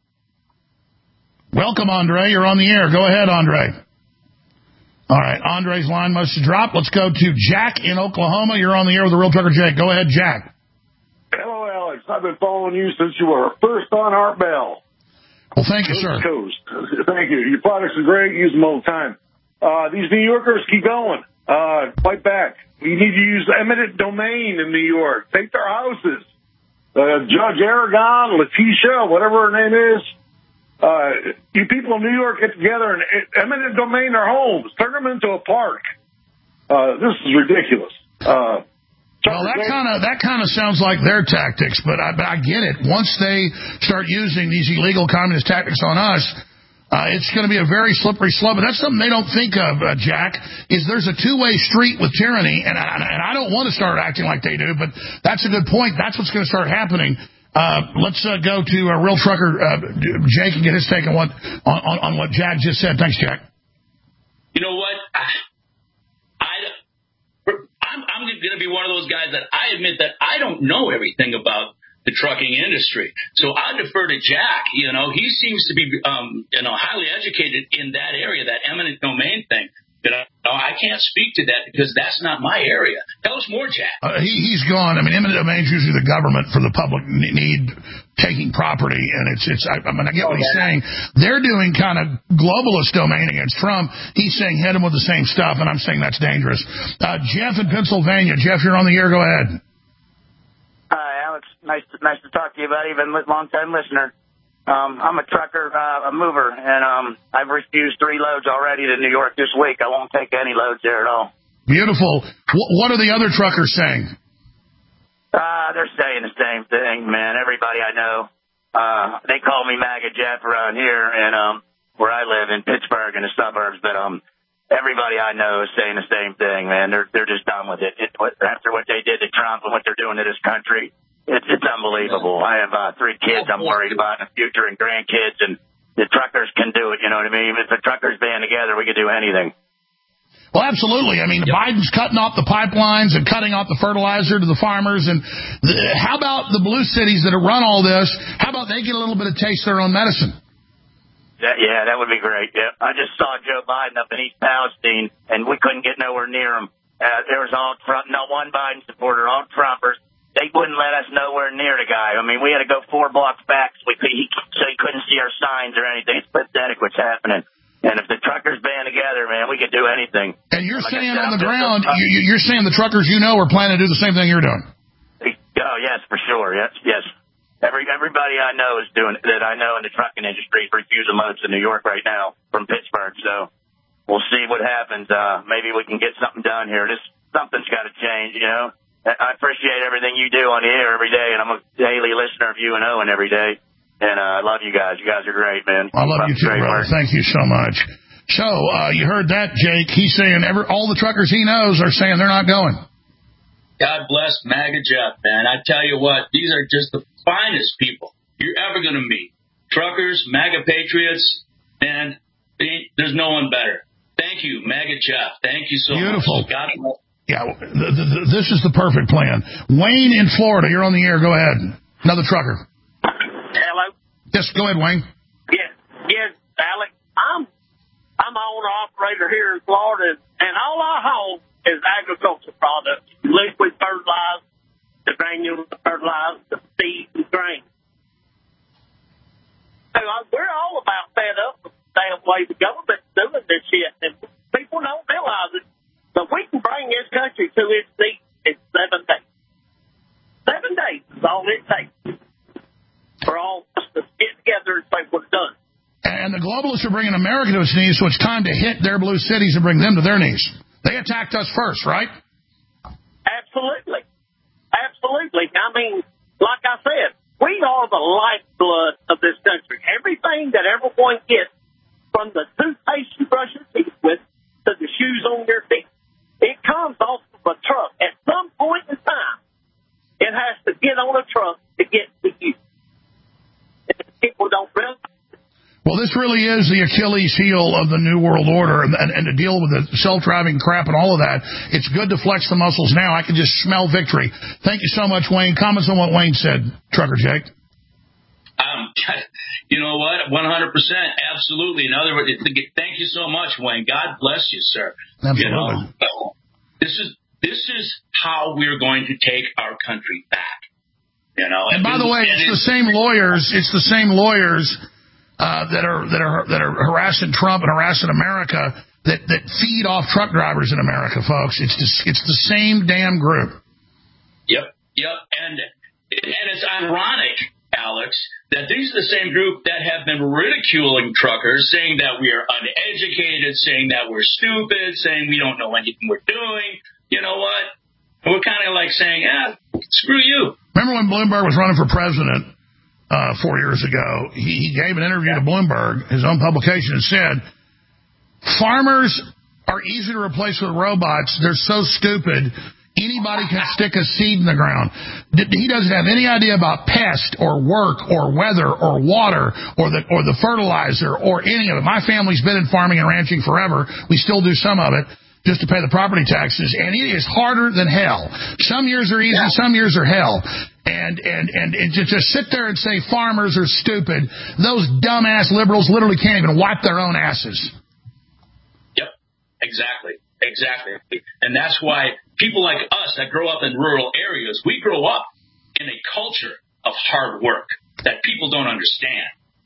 Welcome, Andre. You're on the air. Go ahead, Andre. All right, Andre's line must have dropped. Let's go to Jack in Oklahoma. You're on the air with the Real Trucker Jake. Go ahead, Jack. Hello, Alex. I've been following you since you were first on Art Bell. Well, thank you, Coast sir. Coast. Thank you. Your products are great. Use them all the time. Uh, these New Yorkers, keep going. Uh, fight back. We need to use eminent domain in New York. Take their houses. Uh, Judge Aragon, Letitia, whatever her name is. Uh, you people in New York get together and eminent domain their homes. Turn them into a park. Uh, this is ridiculous. Uh, Well, that kind of that kind of sounds like their tactics, but I, but I get it. Once they start using these illegal communist tactics on us, uh, it's going to be a very slippery slope. But that's something they don't think of, uh, Jack, is there's a two-way street with tyranny, and I, and I don't want to start acting like they do, but that's a good point. That's what's going to start happening. Uh, let's uh, go to a Real Trucker, uh, Jake, and get his take on what, on, on, on what Jack just said. Thanks, Jack. You know what? I, I I'm, I'm going to be one of those guys that I admit that I don't know everything about the trucking industry. So I defer to Jack. You know, he seems to be, um, you know, highly educated in that area, that eminent domain thing. You know, I can't speak to that because that's not my area. Tell us more, Jack. Uh, he, he's gone. I mean, eminent domain is usually the government for the public need taking property, and it's it's. I, I mean, I get what he's saying. They're doing kind of globalist domain against Trump. He's saying hit him with the same stuff, and I'm saying that's dangerous. Uh, Jeff in Pennsylvania. Jeff, you're on the air. Go ahead. Hi, Alex. Nice to, nice to talk to you, buddy. Been a long-time listener. Um, I'm a trucker, uh, a mover, and um, I've refused three loads already to New York this week. I won't take any loads there at all. Beautiful. W- what are the other truckers saying? Uh, they're saying the same thing, man. Everybody I know, uh, they call me MAGA Jeff around here, and um, where I live in Pittsburgh in the suburbs. But um, everybody I know is saying the same thing, man. They're they're just done with it. it what, after what they did to Trump and what they're doing to this country. It's, it's unbelievable. I have uh, three kids I'm worried about in the future and grandkids, and the truckers can do it, you know what I mean? If the truckers band together, we could do anything. Well, absolutely. I mean, yep. Biden's cutting off the pipelines and cutting off the fertilizer to the farmers. And the, how about the blue cities that run all this? How about they get a little bit of taste of their own medicine? That, yeah, that would be great. Yeah, I just saw Joe Biden up in East Palestine, and we couldn't get nowhere near him. Uh, there was all Trump, not one Biden supporter, all Trumpers. They wouldn't let us nowhere near the guy. I mean, we had to go four blocks back so, we could, he, so he couldn't see our signs or anything. It's pathetic what's happening. And if the truckers band together, man, we could do anything. And you're like saying said, on the I'm ground, just, uh, you, you're saying the truckers you know are planning to do the same thing you're doing. Oh, yes, for sure. Yes, yes. Every Everybody I know is doing that I know in the trucking industry is refusing loads to New York right now from Pittsburgh. So we'll see what happens. Uh, maybe we can get something done here. This Something's got to change, you know. I appreciate everything you do on the air every day, and I'm a daily listener of you and Owen every day. And uh, I love you guys. You guys are great, man. I love you too, brother. Work. Thank you so much. So uh, you heard that, Jake. He's saying every, all the truckers he knows are saying they're not going. God bless MAGA Jeff, man. I tell you what, these are just the finest people you're ever going to meet. Truckers, MAGA patriots, man, there's no one better. Thank you, MAGA Jeff. Thank you so Beautiful. much. God bless. Yeah, the, the, the, this is the perfect plan. Wayne in Florida, you're on the air. Go ahead. Another trucker. Hello. Yes, go ahead, Wayne. Yeah, yes, Alex. I'm I'm an owner operator here in Florida, and all I haul is agricultural products, liquid fertilizer, the granular fertilizer, the seed and grain. So uh, we're all about fed up with the damn way the government's doing this shit, and people don't realize it. But we can bring this country to its knees in seven days. Seven days is all it takes for all of us to get together and say we're done. And the globalists are bringing America to its knees, so it's time to hit their blue cities and bring them to their knees. They attacked us first, right? Absolutely. Absolutely. I mean, like I said, we are the lifeblood of this country. Everything that everyone gets, from the toothpaste you brush your teeth with to the shoes on your feet, Well, this really is the Achilles heel of the New World Order, and, and, and to deal with the self-driving crap and all of that, it's good to flex the muscles now. I can just smell victory. Thank you so much, Wayne. Comments on what Wayne said, Trucker Jake? Um, you know what? one hundred percent. Absolutely. In other words, thank you so much, Wayne. God bless you, sir. Absolutely. You know, this is this is how we're going to take our country back. You know. And by the way, it's the same lawyers. It's the same lawyers uh, that are that are that are harassing Trump and harassing America that that feed off truck drivers in America, folks. It's just, it's the same damn group. Yep. Yep. And and it's ironic, Alex, that these are the same group that have been ridiculing truckers, saying that we are uneducated, saying that we're stupid, saying we don't know anything we're doing. You know what? We're kind of like saying, ah, screw you. Remember when Bloomberg was running for president uh, four years ago? He, he gave an interview to Bloomberg, his own publication, and said, farmers are easy to replace with robots. They're so stupid. Anybody can stick a seed in the ground. He doesn't have any idea about pest or work or weather or water or the or the fertilizer or any of it. My family's been in farming and ranching forever. We still do some of it just to pay the property taxes, and it is harder than hell. Some years are easy, some years are hell. And and and, and to just sit there and say farmers are stupid, those dumbass liberals literally can't even wipe their own asses. Yep, exactly. Exactly. And that's why people like us that grow up in rural areas, we grow up in a culture of hard work that people don't understand.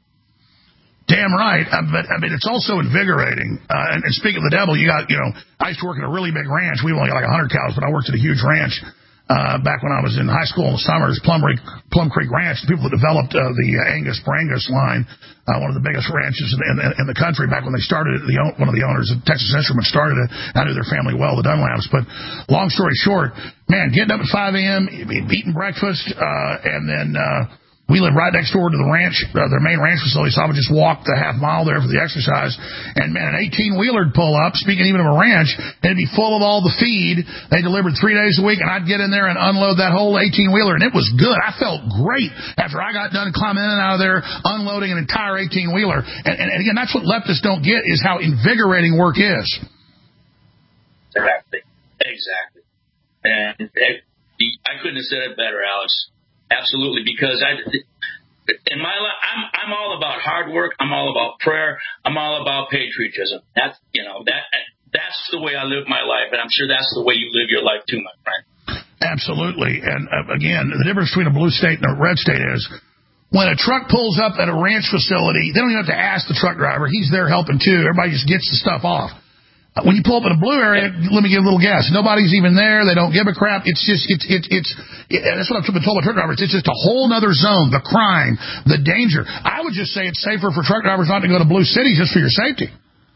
Damn right. Uh, but I mean, it's also invigorating. Uh, and, and speaking of the devil, you got, you know, I used to work at a really big ranch. We only got like one hundred cows, but I worked at a huge ranch uh, back when I was in high school in the summers, Plum Creek, Plum Creek Ranch. The people that developed uh, the uh, Angus Brangus line, uh, one of the biggest ranches in, in, in the country back when they started it. The, one of the owners of Texas Instruments started it. I knew their family well, the Dunlaps. But long story short, man, getting up at five a.m., eating breakfast, uh, and then uh, we live right next door to the ranch, uh, their main ranch facility, so I would just walk the half mile there for the exercise. And, man, an eighteen-wheeler would pull up, speaking even of a ranch, and it'd be full of all the feed. They delivered three days a week, and I'd get in there and unload that whole eighteen-wheeler, and it was good. I felt great after I got done climbing in and out of there, unloading an entire eighteen-wheeler. And, and, and again, that's what leftists don't get, is how invigorating work is. Exactly. Exactly. And it, I couldn't have said it better, Alex. Absolutely, because I, in my life, I'm I'm all about hard work. I'm all about prayer. I'm all about patriotism. That's you know that that's the way I live my life, and I'm sure that's the way you live your life too, my friend. Absolutely, and uh, again, the difference between a blue state and a red state is when a truck pulls up at a ranch facility, they don't even have to ask the truck driver. He's there helping too. Everybody just gets the stuff off. When you pull up in a blue area, let me give a little guess. Nobody's even there. They don't give a crap. It's just, it's, it's, it's, it, that's what I've been told by truck drivers. It's just a whole other zone. The crime, the danger. I would just say it's safer for truck drivers not to go to blue cities just for your safety.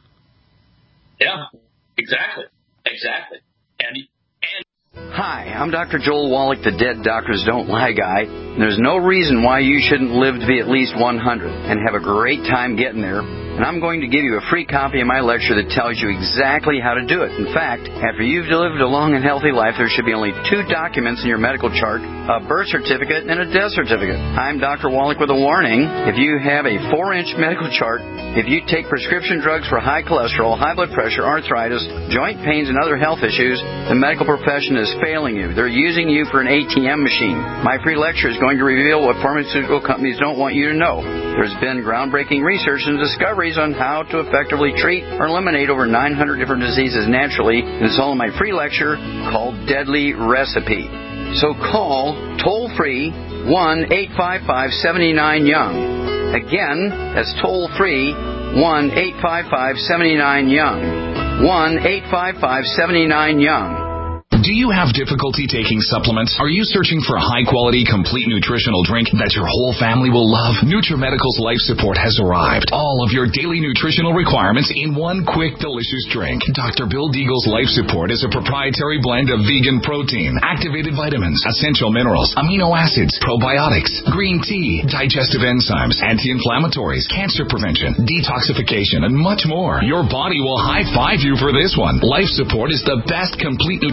Yeah, exactly. Exactly. And, and Hi, I'm Doctor Joel Wallach, the Dead Doctors Don't Lie guy. There's no reason why you shouldn't live to be at least one hundred and have a great time getting there. And I'm going to give you a free copy of my lecture that tells you exactly how to do it. In fact, after you've lived a long and healthy life, there should be only two documents in your medical chart, a birth certificate and a death certificate. I'm Doctor Wallach with a warning. If you have a four-inch medical chart, if you take prescription drugs for high cholesterol, high blood pressure, arthritis, joint pains, and other health issues, the medical profession is failing you. They're using you for an A T M machine. My free lecture is going to reveal what pharmaceutical companies don't want you to know. There's been groundbreaking research and discoveries on how to effectively treat or eliminate over nine hundred different diseases naturally. This is all in my free lecture called Deadly Recipe. So call toll-free one eight five five, seven nine, young. Again, that's toll-free one eight five five, seven nine, young. one eight five five, seven nine, young. Do you have difficulty taking supplements? Are you searching for a high-quality, complete nutritional drink that your whole family will love? NutriMedical's Life Support has arrived. All of your daily nutritional requirements in one quick, delicious drink. Doctor Bill Deagle's Life Support is a proprietary blend of vegan protein, activated vitamins, essential minerals, amino acids, probiotics, green tea, digestive enzymes, anti-inflammatories, cancer prevention, detoxification, and much more. Your body will high-five you for this one. Life Support is the best complete nutritious meal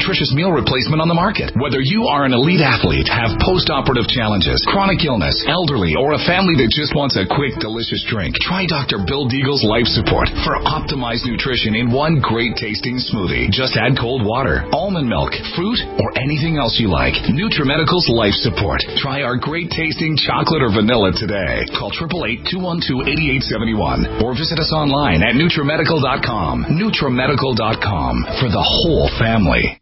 meal replacement on the market. Whether you are an elite athlete, have post-operative challenges, chronic illness, elderly, or a family that just wants a quick, delicious drink, try Doctor Bill Deagle's Life Support for optimized nutrition in one great tasting smoothie. Just add cold water, almond milk, fruit, or anything else you like. NutriMedical's Life Support. Try our great tasting chocolate or vanilla today. Call eight eight eight, two one two, eight eight seven one or visit us online at NutriMedical dot com. NutriMedical dot com for the whole family.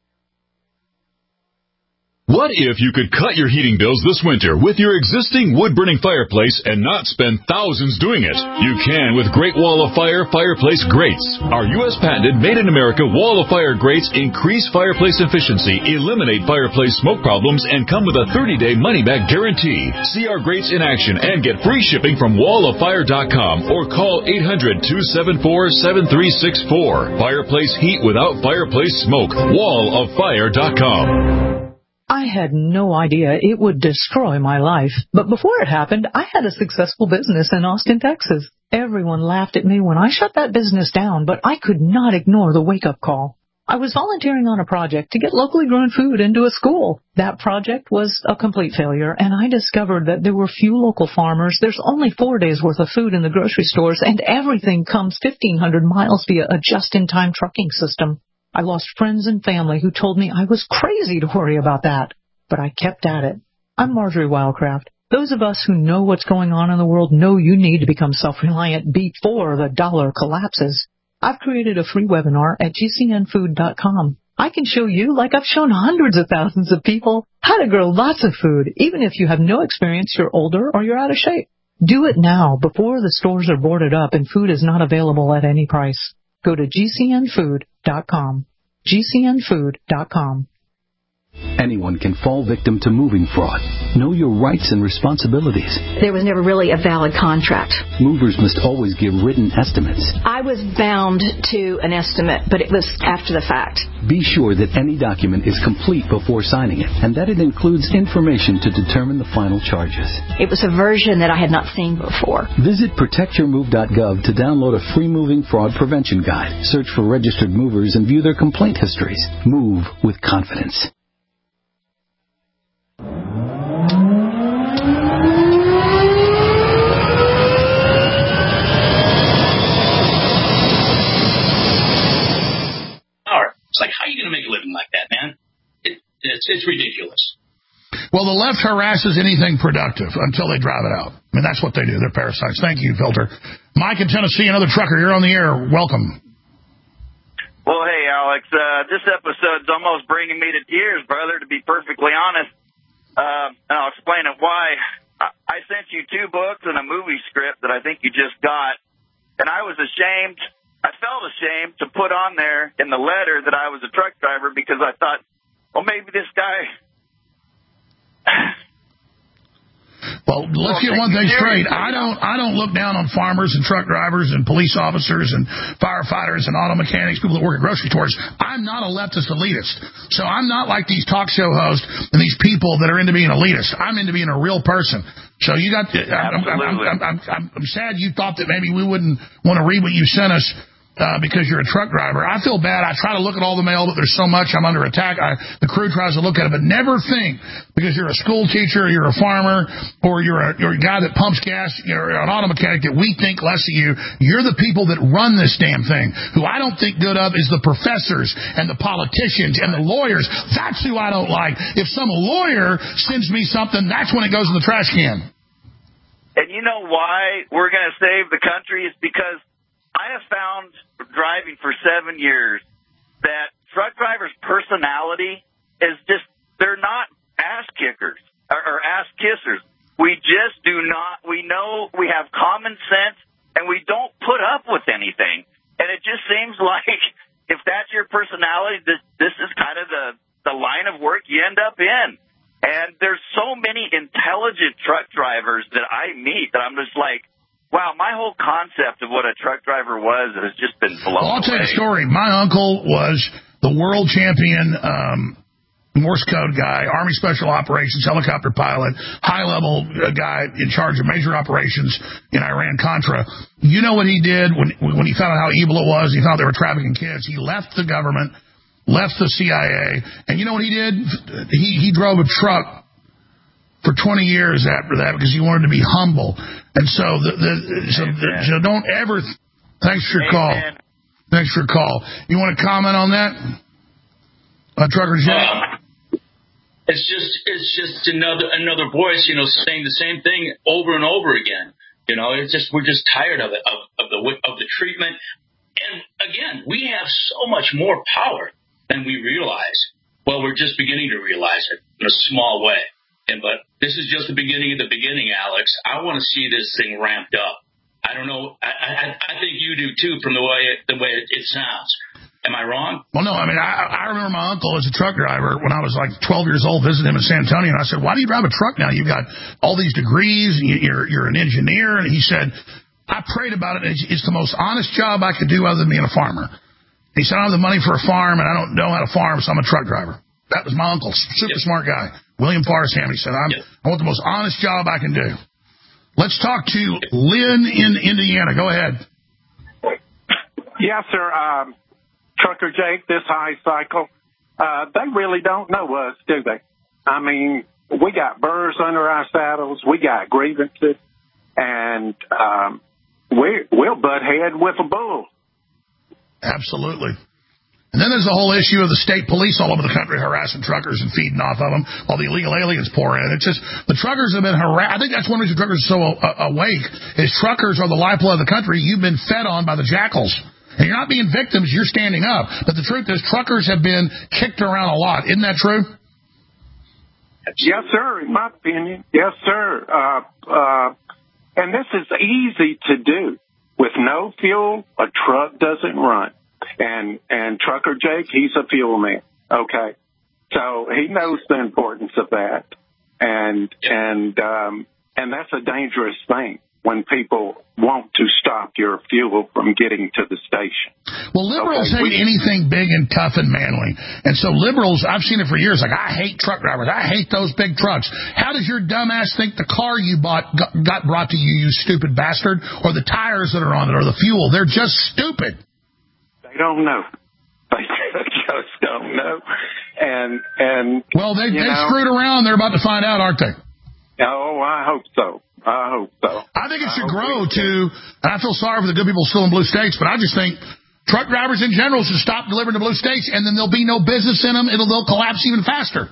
What if you could cut your heating bills this winter with your existing wood-burning fireplace and not spend thousands doing it? You can with Great Wall of Fire Fireplace Grates. Our U S patented made-in-America Wall of Fire grates increase fireplace efficiency, eliminate fireplace smoke problems, and come with a thirty-day money-back guarantee. See our grates in action and get free shipping from wall of fire dot com or call eight hundred, two seven four, seven three six four. Fireplace heat without fireplace smoke. wall of fire dot com. I had no idea it would destroy my life. But before it happened, I had a successful business in Austin, Texas. Everyone laughed at me when I shut that business down, but I could not ignore the wake-up call. I was volunteering on a project to get locally grown food into a school. That project was a complete failure, and I discovered that there were few local farmers. There's only four days' worth of food in the grocery stores, and everything comes fifteen hundred miles via a just-in-time trucking system. I lost friends and family who told me I was crazy to worry about that, but I kept at it. I'm Marjorie Wildcraft. Those of us who know what's going on in the world know you need to become self-reliant before the dollar collapses. I've created a free webinar at G C N food dot com. I can show you, like I've shown hundreds of thousands of people, how to grow lots of food, even if you have no experience, you're older, or you're out of shape. Do it now before the stores are boarded up and food is not available at any price. Go to G C N food dot com. G C N food dot com. Anyone can fall victim to moving fraud. Know your rights and responsibilities. There was never really a valid contract. Movers must always give written estimates. I was bound to an estimate, but it was after the fact. Be sure that any document is complete before signing it, and that it includes information to determine the final charges. It was a version that I had not seen before. Visit protect your move dot gov to download a free moving fraud prevention guide. Search for registered movers and view their complaint histories. Move with confidence. It's like, how are you going to make a living like that, man? It, it's, it's ridiculous. Well, the left harasses anything productive until they drive it out. I mean, that's what they do. They're parasites. Thank you, Filter. Mike in Tennessee, another trucker. You're on the air. Welcome. Well, hey, Alex. Uh, this episode's almost bringing me to tears, brother, to be perfectly honest. Uh, and I'll explain it why. I, I sent you two books and a movie script that I think you just got, and I was ashamed. I felt ashamed to put on there in the letter that I was a truck driver because I thought, well, maybe this guy. Well, let's get one thing straight. I don't I don't look down on farmers and truck drivers and police officers and firefighters and auto mechanics, people that work at grocery stores. I'm not a leftist elitist. So I'm not like these talk show hosts and these people that are into being elitist. I'm into being a real person. So you got. I'm, I'm, I'm, I'm, I'm, I'm sad you thought that maybe we wouldn't want to read what you sent us. Uh, because you're a truck driver. I feel bad. I try to look at all the mail, but there's so much I'm under attack. I, the crew tries to look at it, but never think because you're a school teacher, or you're a farmer, or you're a, you're a guy that pumps gas, you're an auto mechanic that we think less of you. You're the people that run this damn thing. Who I don't think good of is the professors and the politicians and the lawyers. That's who I don't like. If some lawyer sends me something, that's when it goes in the trash can. And you know why we're going to save the country is because I have found, driving for seven years, that truck drivers' personality is just, they're not ass kickers or, or ass kissers. We just do not, we know we have common sense and we don't put up with anything. And it just seems like if that's your personality, this, this is kind of the, the line of work you end up in. And there's so many intelligent truck drivers that I meet that I'm just like, wow, my whole concept of what a truck driver was has just been blown well, I'll away. tell you a story. My uncle was the world champion um, Morse code guy, Army Special Operations, helicopter pilot, high-level guy in charge of major operations in Iran-Contra. You know what he did when when he found out how evil it was? He found out they were trafficking kids. He left the government. left the C I A, and you know what he did? He he drove a truck for twenty years after that because he wanted to be humble. And so, the, the, so, the, so don't ever. Thanks for your call. Thanks for your call. You want to comment on that, uh, Trucker Jay? Uh, it's just it's just another another voice, you know, saying the same thing over and over again. You know, it's just we're just tired of it, of, of the of the treatment. And again, we have so much more power than we realize. Well, we're just beginning to realize it in a small way. And but this is just the beginning of the beginning, Alex. I want to see this thing ramped up. I don't know. I, I, I think you do too, from the way it, the way it, it sounds. Am I wrong? Well, no. I mean, I, I remember my uncle as a truck driver when I was like twelve years old, visiting him in San Antonio, and I said, "Why do you drive a truck now? You've got all these degrees, and you're you're an engineer." And he said, "I prayed about it. It's, it's the most honest job I could do other than being a farmer." He said, "I don't have the money for a farm, and I don't know how to farm, so I'm a truck driver." That was my uncle, super yep. smart guy, William Farsham. He said, I'm, yep. "I want the most honest job I can do." Let's talk to Lynn in Indiana. Go ahead. Yes, sir. Um, Trucker Jake, this high cycle, uh, they really don't know us, do they? I mean, we got burrs under our saddles, we got grievances, and um, we, we'll butt head with a bull. Absolutely. And then there's the whole issue of the state police all over the country harassing truckers and feeding off of them while the illegal aliens pour in. It's just the truckers have been harassed. I think that's one reason truckers are so uh, awake is truckers are the lifeblood of the country. You've been fed on by the jackals. And you're not being victims, you're standing up. But the truth is, truckers have been kicked around a lot. Isn't that true? Yes, sir, in my opinion. Yes, sir. Uh, uh, and this is easy to do. With no fuel, a truck doesn't run. And and Trucker Jake, he's a fuel man, okay? So he knows the importance of that. And, and, um, and that's a dangerous thing. When people want to stop your fuel from getting to the station. Well, liberals okay, hate we, anything big and tough and manly. And so liberals, I've seen it for years, like, I hate truck drivers. I hate those big trucks. How does your dumbass think the car you bought got brought to you, you stupid bastard, or the tires that are on it, or the fuel? They're just stupid. They don't know. They just don't know. And, and well, they, they know, screwed around. They're about to find out, aren't they? Oh, I hope so. I hope so. I think it should grow to, and I feel sorry for the good people still in blue states, but I just think truck drivers in general should stop delivering to blue states, and then there'll be no business in them. It'll they'll collapse even faster.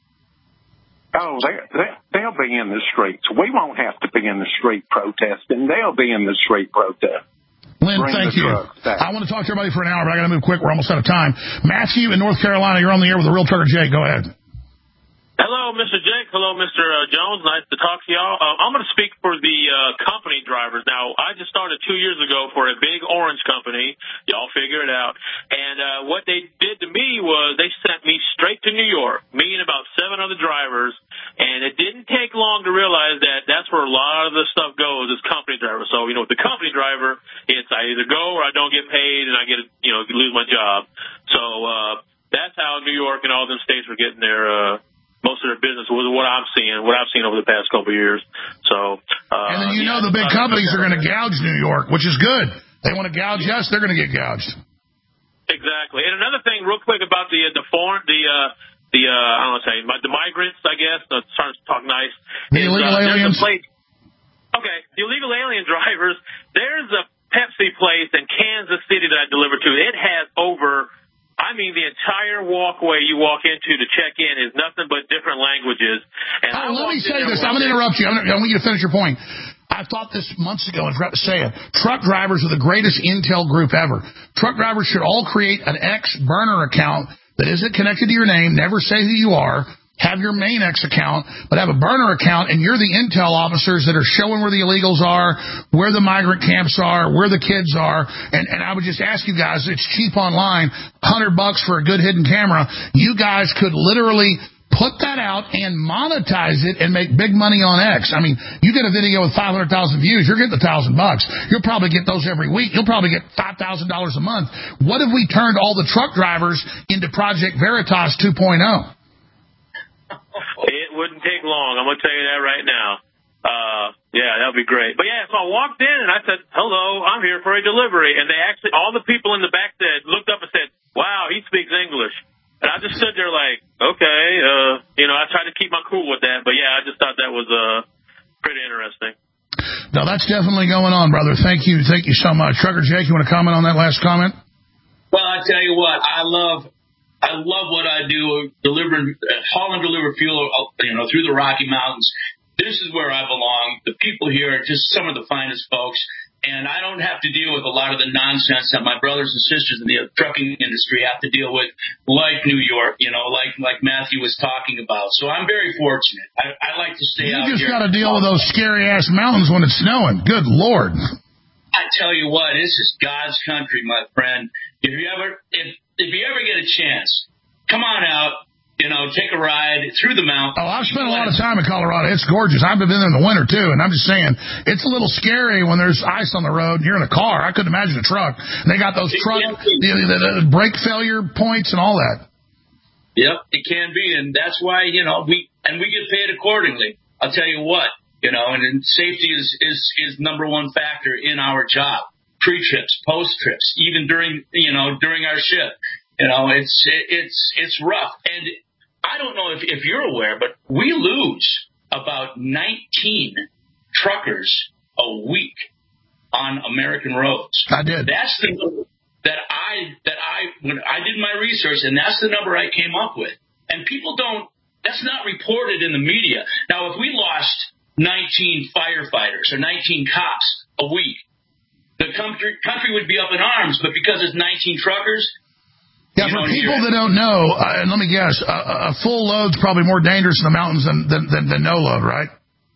Oh, they, they, they'll be in the streets. We won't have to be in the street protesting. They'll be in the street protesting. Lynn, Bring thank you. I want to talk to everybody for an hour, but I got to move quick. We're almost out of time. Matthew in North Carolina, you're on the air with the Real Trucker Jake. Go ahead. Hello, Mister Jake. Hello, Mister Uh, Jones. Nice to talk to y'all. Uh, I'm going to speak for the uh, company drivers. Now, I just started two years ago for a big orange company. Y'all figure it out. And uh, what they did to me was they sent me straight to New York, me and about seven other drivers. And it didn't take long to realize that that's where a lot of the stuff goes is company drivers. So, you know, with the company driver, it's I either go or I don't get paid and I get, you know, lose my job. So uh, that's how New York and all them states were getting their uh, most of their business was what I'm seeing, what I've seen over the past couple of years. So, uh, and then you yeah, know the big companies are going to gouge New York, which is good. They want to gouge us, they're going to get gouged. Exactly. And another thing, real quick about the the foreign, the uh, the uh, I don't want to say the migrants, I guess. I'm starting to talk nice. The is, illegal uh, aliens. Place, okay, the illegal alien drivers. There's a Pepsi place in Kansas City that I delivered to. It has over. I mean, the entire walkway you walk into to check in is nothing but different languages. And oh, let me say this. I'm going to interrupt you. I'm gonna, I want you to finish your point. I thought this months ago and forgot to say it. Truck drivers are the greatest intel group ever. Truck drivers should all create an X burner account that isn't connected to your name, never say who you are, have your main X account, but have a burner account, and you're the intel officers that are showing where the illegals are, where the migrant camps are, where the kids are. And, and I would just ask you guys, it's cheap online, one hundred bucks for a good hidden camera. You guys could literally put that out and monetize it and make big money on X. I mean, you get a video with five hundred thousand views, you're getting a thousand bucks. You'll probably get those every week. You'll probably get five thousand dollars a month. What if we turned all the truck drivers into Project Veritas two point oh? It wouldn't take long. I'm going to tell you that right now. Uh, yeah, that would be great. But, yeah, so I walked in and I said, hello, I'm here for a delivery. And they actually, all the people in the back said, looked up and said, wow, he speaks English. And I just stood there like, okay, uh, you know, I tried to keep my cool with that. But, yeah, I just thought that was uh, pretty interesting. No, that's definitely going on, brother. Thank you. Thank you so much. Trucker Jake, you want to comment on that last comment? Well, I tell you what, I love I love what I do, delivering, haul and deliver fuel, you know, through the Rocky Mountains. This is where I belong. The people here are just some of the finest folks. And I don't have to deal with a lot of the nonsense that my brothers and sisters in the trucking industry have to deal with, like New York, you know, like like Matthew was talking about. So I'm very fortunate. I, I like to stay you out here. You just got to deal with those scary-ass mountains when it's snowing. Good Lord. I tell you what, this is God's country, my friend. If you ever if if you ever get a chance, come on out. You know, take a ride through the mountains. Oh, I've spent a lot of time in Colorado. It's gorgeous. I've been there in the winter, too, and I'm just saying, it's a little scary when there's ice on the road and you're in a car. I couldn't imagine a truck. And they got those it truck, the, the, the brake failure points and all that. Yep, it can be, and that's why, you know, we and we get paid accordingly. I'll tell you what, you know, and, and safety is, is, is number one factor in our job. Pre-trips, post-trips, even during, you know, during our shift. You know, it's it, it's it's rough. And I don't know if, if you're aware, but we lose about nineteen truckers a week on American roads. I did. That's the number that I that I when I did my research, and that's the number I came up with. And people don't. That's not reported in the media. Now, if we lost nineteen firefighters or nineteen cops a week, the country country would be up in arms. But because it's nineteen truckers. Yeah, for people that don't know, uh, and let me guess, uh, a full load's probably more dangerous in the mountains than, than, than, than no load, right?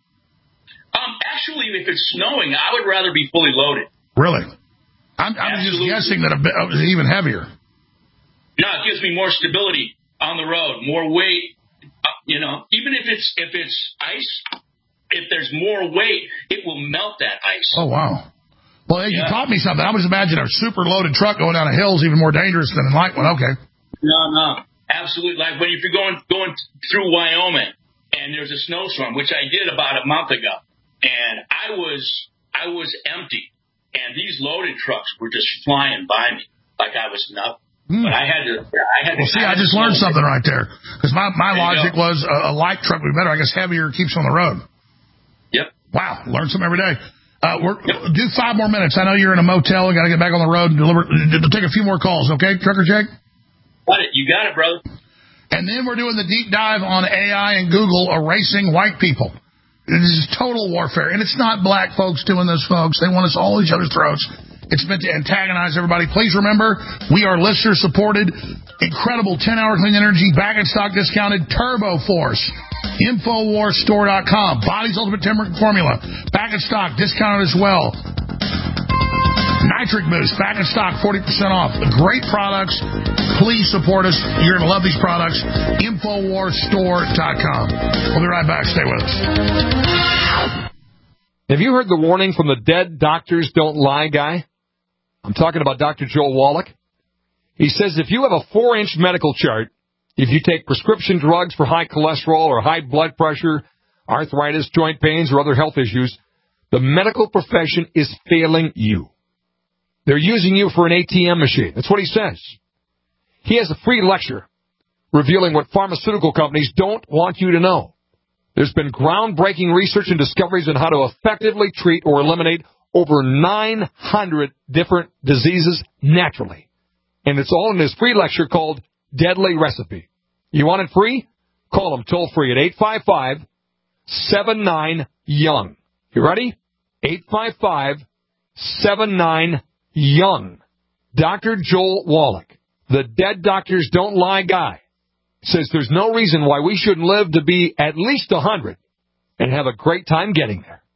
Um, actually, if it's snowing, I would rather be fully loaded. Really? I'm, I'm just guessing that a bit, uh, even heavier. No, it gives me more stability on the road, more weight. Uh, you know, even if it's if it's ice, if there's more weight, it will melt that ice. Oh, wow. Well, you yeah. taught me something. I was imagining a super loaded truck going down a hill is even more dangerous than a light one. Okay. No, no, absolutely. Like when if you're going going through Wyoming and there's a snowstorm, which I did about a month ago, and I was I was empty, and these loaded trucks were just flying by me like I was nothing. Mm. But I had to. I had to. Well, see, I, I just learned something right there because my my logic was a, a light truck would be better. I guess heavier keeps on the road. Yep. Wow, learn something every day. Uh, we're, yep. Do five more minutes. I know you're in a motel. We got to get back on the road and deliver. Take a few more calls, okay, Trucker Jake? Got it. You got it, brother. And then we're doing the deep dive on A I and Google erasing white people. This is total warfare, and it's not black folks doing this, folks. They want us all each other's throats. It's meant to antagonize everybody. Please remember, we are listener-supported, incredible ten-hour clean energy, back-in-stock discounted Turbo Force. Infowars Store dot com. Body's Ultimate Turmeric Formula. Back in stock. Discounted as well. Nitric Boost. Back in stock. forty percent off. Great products. Please support us. You're going to love these products. Infowars Store dot com. We'll be right back. Stay with us. Have you heard the warning from the Dead Doctors Don't Lie guy? I'm talking about Doctor Joel Wallach. He says if you have a four-inch medical chart, if you take prescription drugs for high cholesterol or high blood pressure, arthritis, joint pains, or other health issues, the medical profession is failing you. They're using you for an A T M machine. That's what he says. He has a free lecture revealing what pharmaceutical companies don't want you to know. There's been groundbreaking research and discoveries on how to effectively treat or eliminate over nine hundred different diseases naturally. And it's all in his free lecture called Deadly Recipe. You want it free? Call him toll free at eight five five, seven nine, young. You ready? eight five five, seven nine, young. Doctor Joel Wallach, the Dead Doctors Don't Lie guy, says there's no reason why we shouldn't live to be at least one hundred and have a great time getting there.